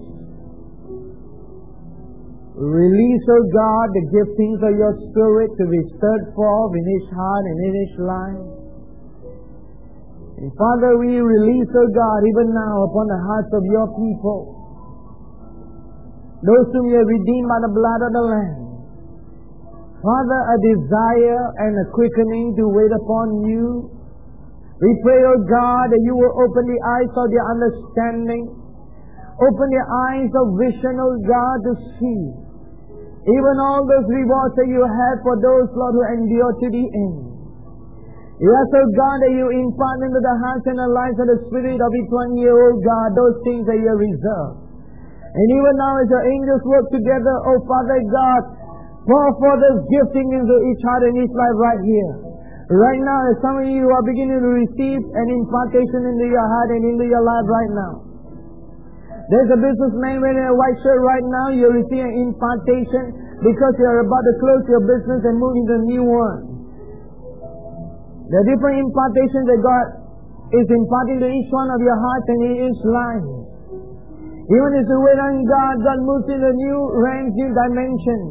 release, O God, the giftings of your Spirit to be stirred forth in each heart and in each life. And Father, we release, O God, even now upon the hearts of your people, those whom you have redeemed by the blood of the Lamb. Father, a desire and a quickening to wait upon you. We pray, O God, that you will open the eyes of their understanding, open their eyes of vision, O God, to see even all those rewards that you have for those, Lord, who endure to the end. Yes, O God, that you impart into the hearts and the lives of the Spirit of each one here, O God, those things that you have reserved. And even now as your angels work together, O Father God, pour forth this gifting into each heart and each life right here. Right now, as some of you are beginning to receive an impartation into your heart and into your life right now. There's a businessman wearing a white shirt right now. You're receiving an impartation because you're about to close your business and move into a new one. There are different impartations that God is imparting to each one of your hearts and in each life. Even as you wait on God, God moves into new ranks, new dimensions.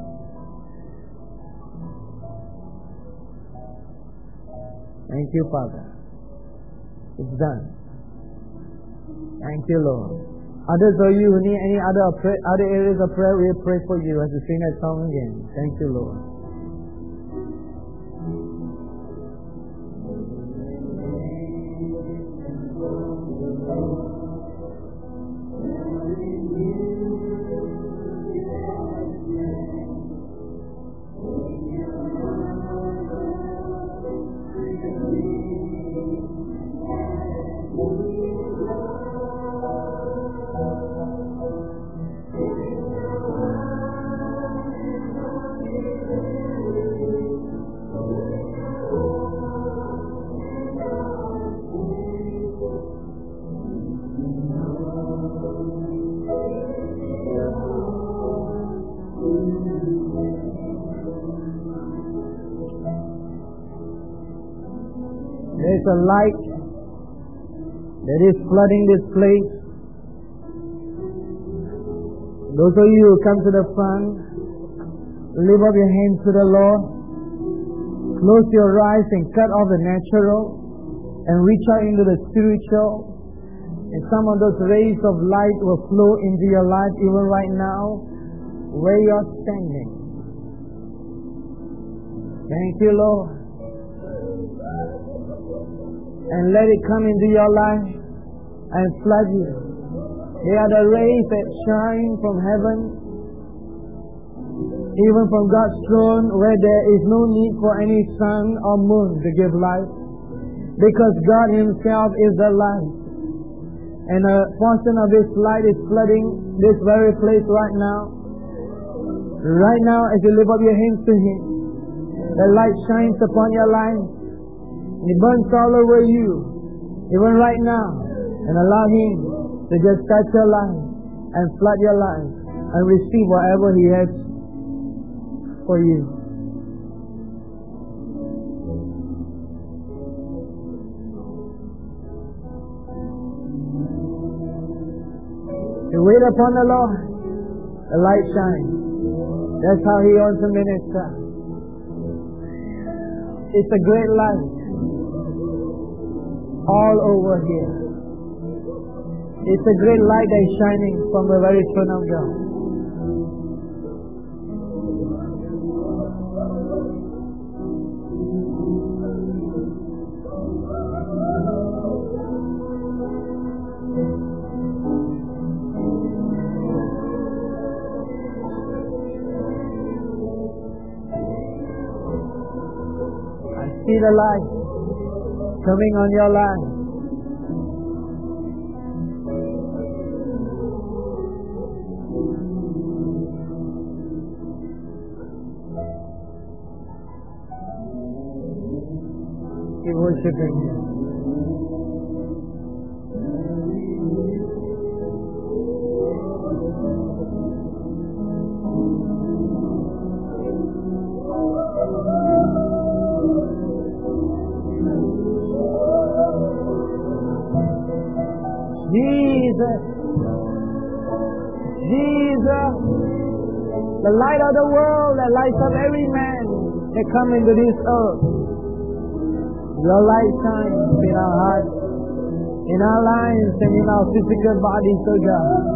Thank you, Father. It's done. Thank you, Lord. Others of you who need any other other areas of prayer, we pray for you as we sing that song again. Thank you, Lord. There's a light that is flooding this place. Those of you who come to the front, lift up your hands to the Lord. Close your eyes and cut off the natural and reach out into the spiritual. And some of those rays of light will flow into your life even right now where you're standing. Thank you, Lord. And let it come into your life and flood you. They are the rays that shine from heaven, even from God's throne, where there is no need for any sun or moon to give light, because God Himself is the light. And a portion of His light is flooding this very place right now. Right now, as you lift up your hands to Him, the light shines upon your life. It burns all over you, even right now, and allow Him to just touch your life and flood your life and receive whatever He has for you. You wait upon the Lord, the light shines. That's how He wants to minister. It's a great light all over here. It's a great light that is shining from the very throne of God. I see the light coming on your life. Keep worshiping Him. Jesus, Jesus, the light of the world that lights up every man that come into this earth. Your light shines in our hearts, in our lives, and in our physical bodies, oh God.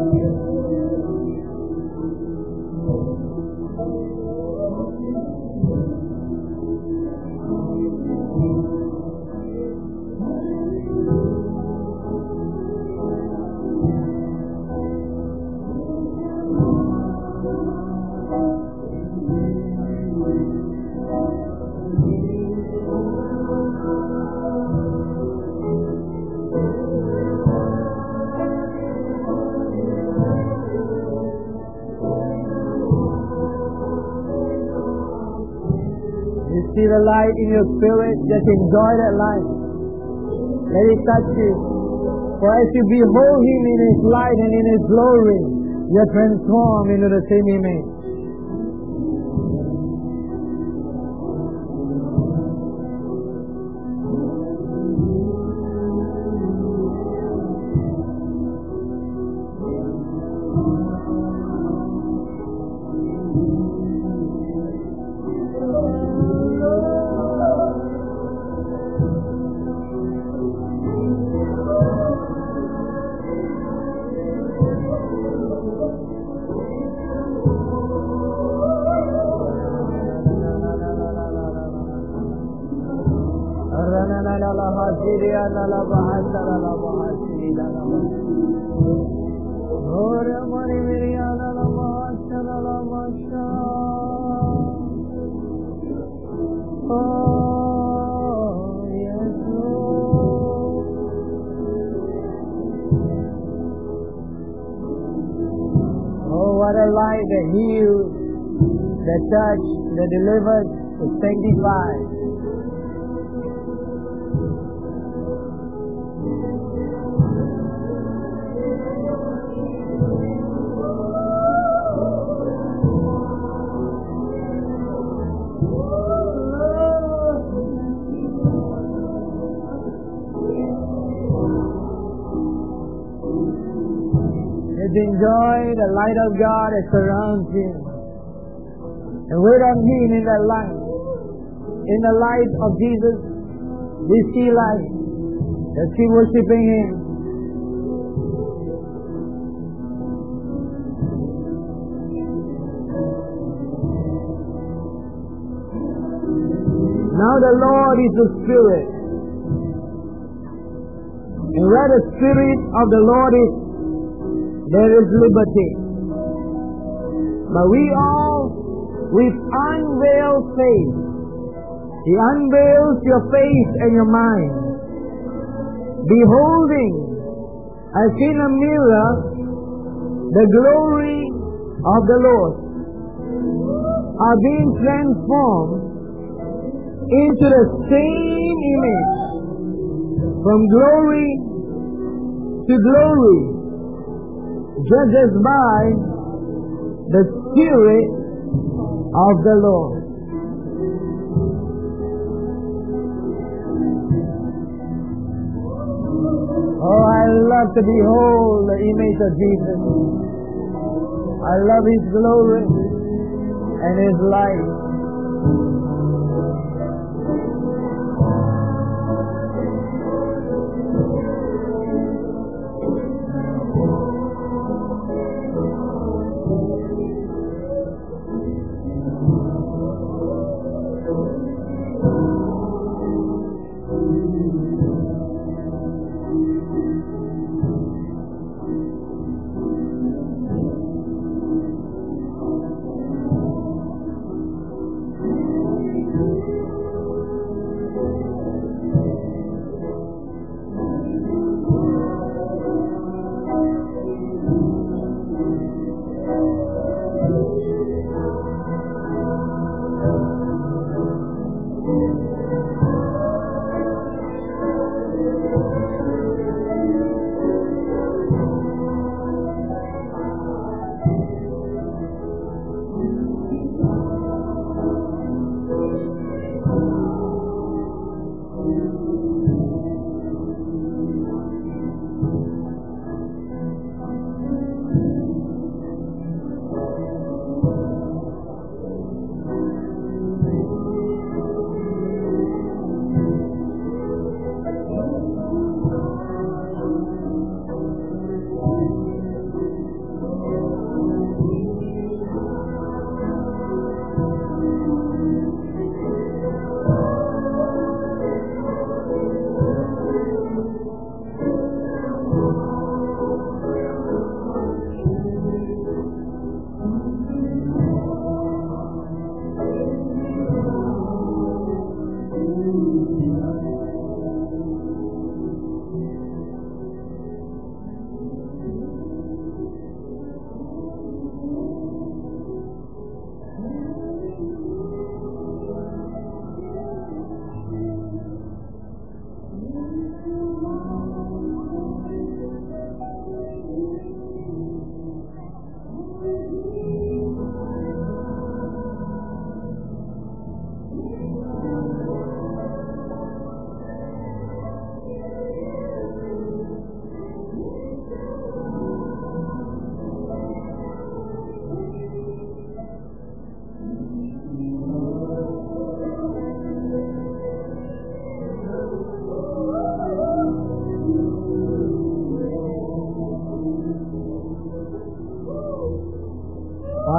See the light in your spirit, just enjoy that light. Let it touch you. For as you behold Him in His light and in His glory, you're transformed into the same image. Light that heals, that touch, that delivers, that sanctifies. Enjoy the light of God that surrounds Him. And wait on Him in that light. In the light of Jesus, we see light. Let's keep worshiping Him. Now the Lord is the Spirit. And where the Spirit of the Lord is, there is liberty. But we all, with unveiled face, He unveils your face and your mind, beholding, as in a mirror, the glory of the Lord, are being transformed into the same image, from glory to glory, just as by the Spirit of the Lord. Oh, I love to behold the image of Jesus. I love His glory and His light.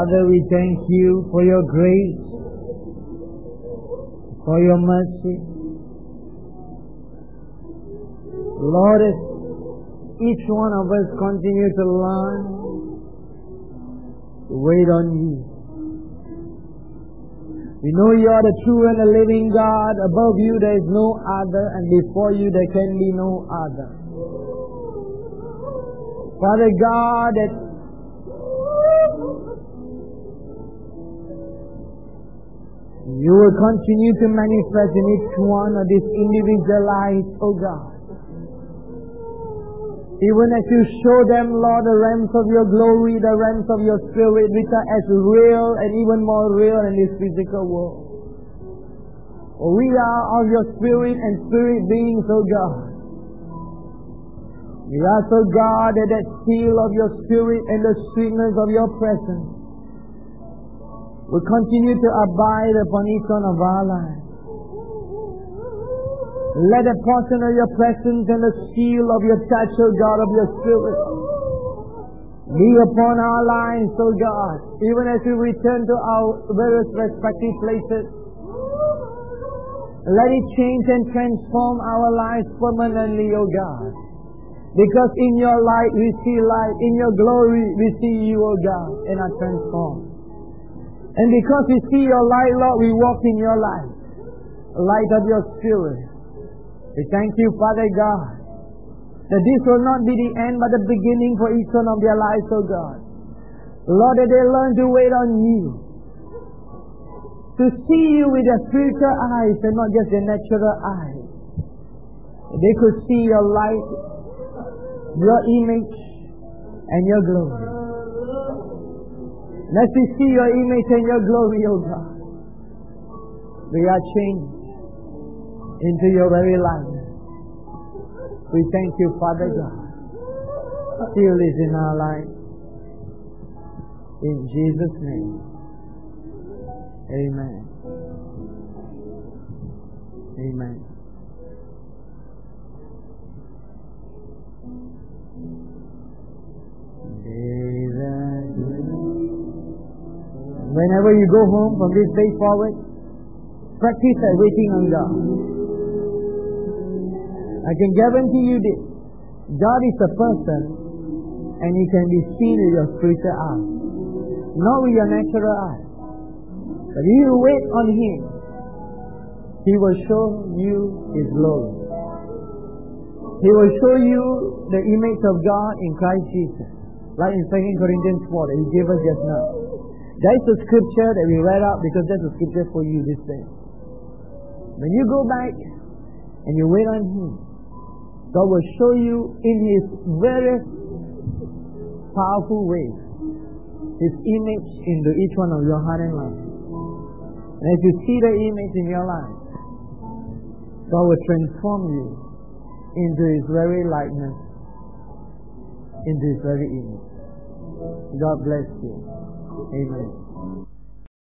Father, we thank you for your grace, for your mercy. Lord, as each one of us continue to learn to wait on you. We know you are the true and the living God. Above you there is no other, and before you there can be no other. Father God, that you will continue to manifest in each one of these individual lives, oh God. Even as you show them, Lord, the realms of your glory, the realms of your spirit, which are as real and even more real in this physical world. For we are of your spirit and spirit beings, oh God. We ask, oh God, that that seal of your spirit and the sweetness of your presence will continue to abide upon each one of our lives. Let a portion of your presence and the seal of your touch, O God, of your spirit be upon our lives, O God, even as we return to our various respective places. Let it change and transform our lives permanently, O God. Because in your light we see light, in your glory we see you, O God, and are transformed. And because we see your light, Lord, we walk in your light, the light of your spirit. We thank you, Father God, that this will not be the end but the beginning for each one of their lives, oh God. Lord, that they learn to wait on you, to see you with their spiritual eyes and not just their natural eyes. They could see your light, your image, and your glory. Let us see your image and your glory, oh God. We are changed into your very life. We thank you, Father God. Seal is in our life. In Jesus' name. Amen. Amen. Whenever you go home from this day forward, practice at waiting on God. I can guarantee you this. God is a person and He can be seen with your spiritual eyes, not with your natural eyes. But if you wait on Him, He will show you His glory. He will show you the image of God in Christ Jesus. Like in Second Corinthians four that He gave us just now. That is the scripture that we read out because that's the scripture for you this day. When you go back and you wait on Him, God will show you in His very powerful ways His image into each one of your heart and life. And as you see the image in your life, God will transform you into His very likeness, into His very image. God bless you. Amen.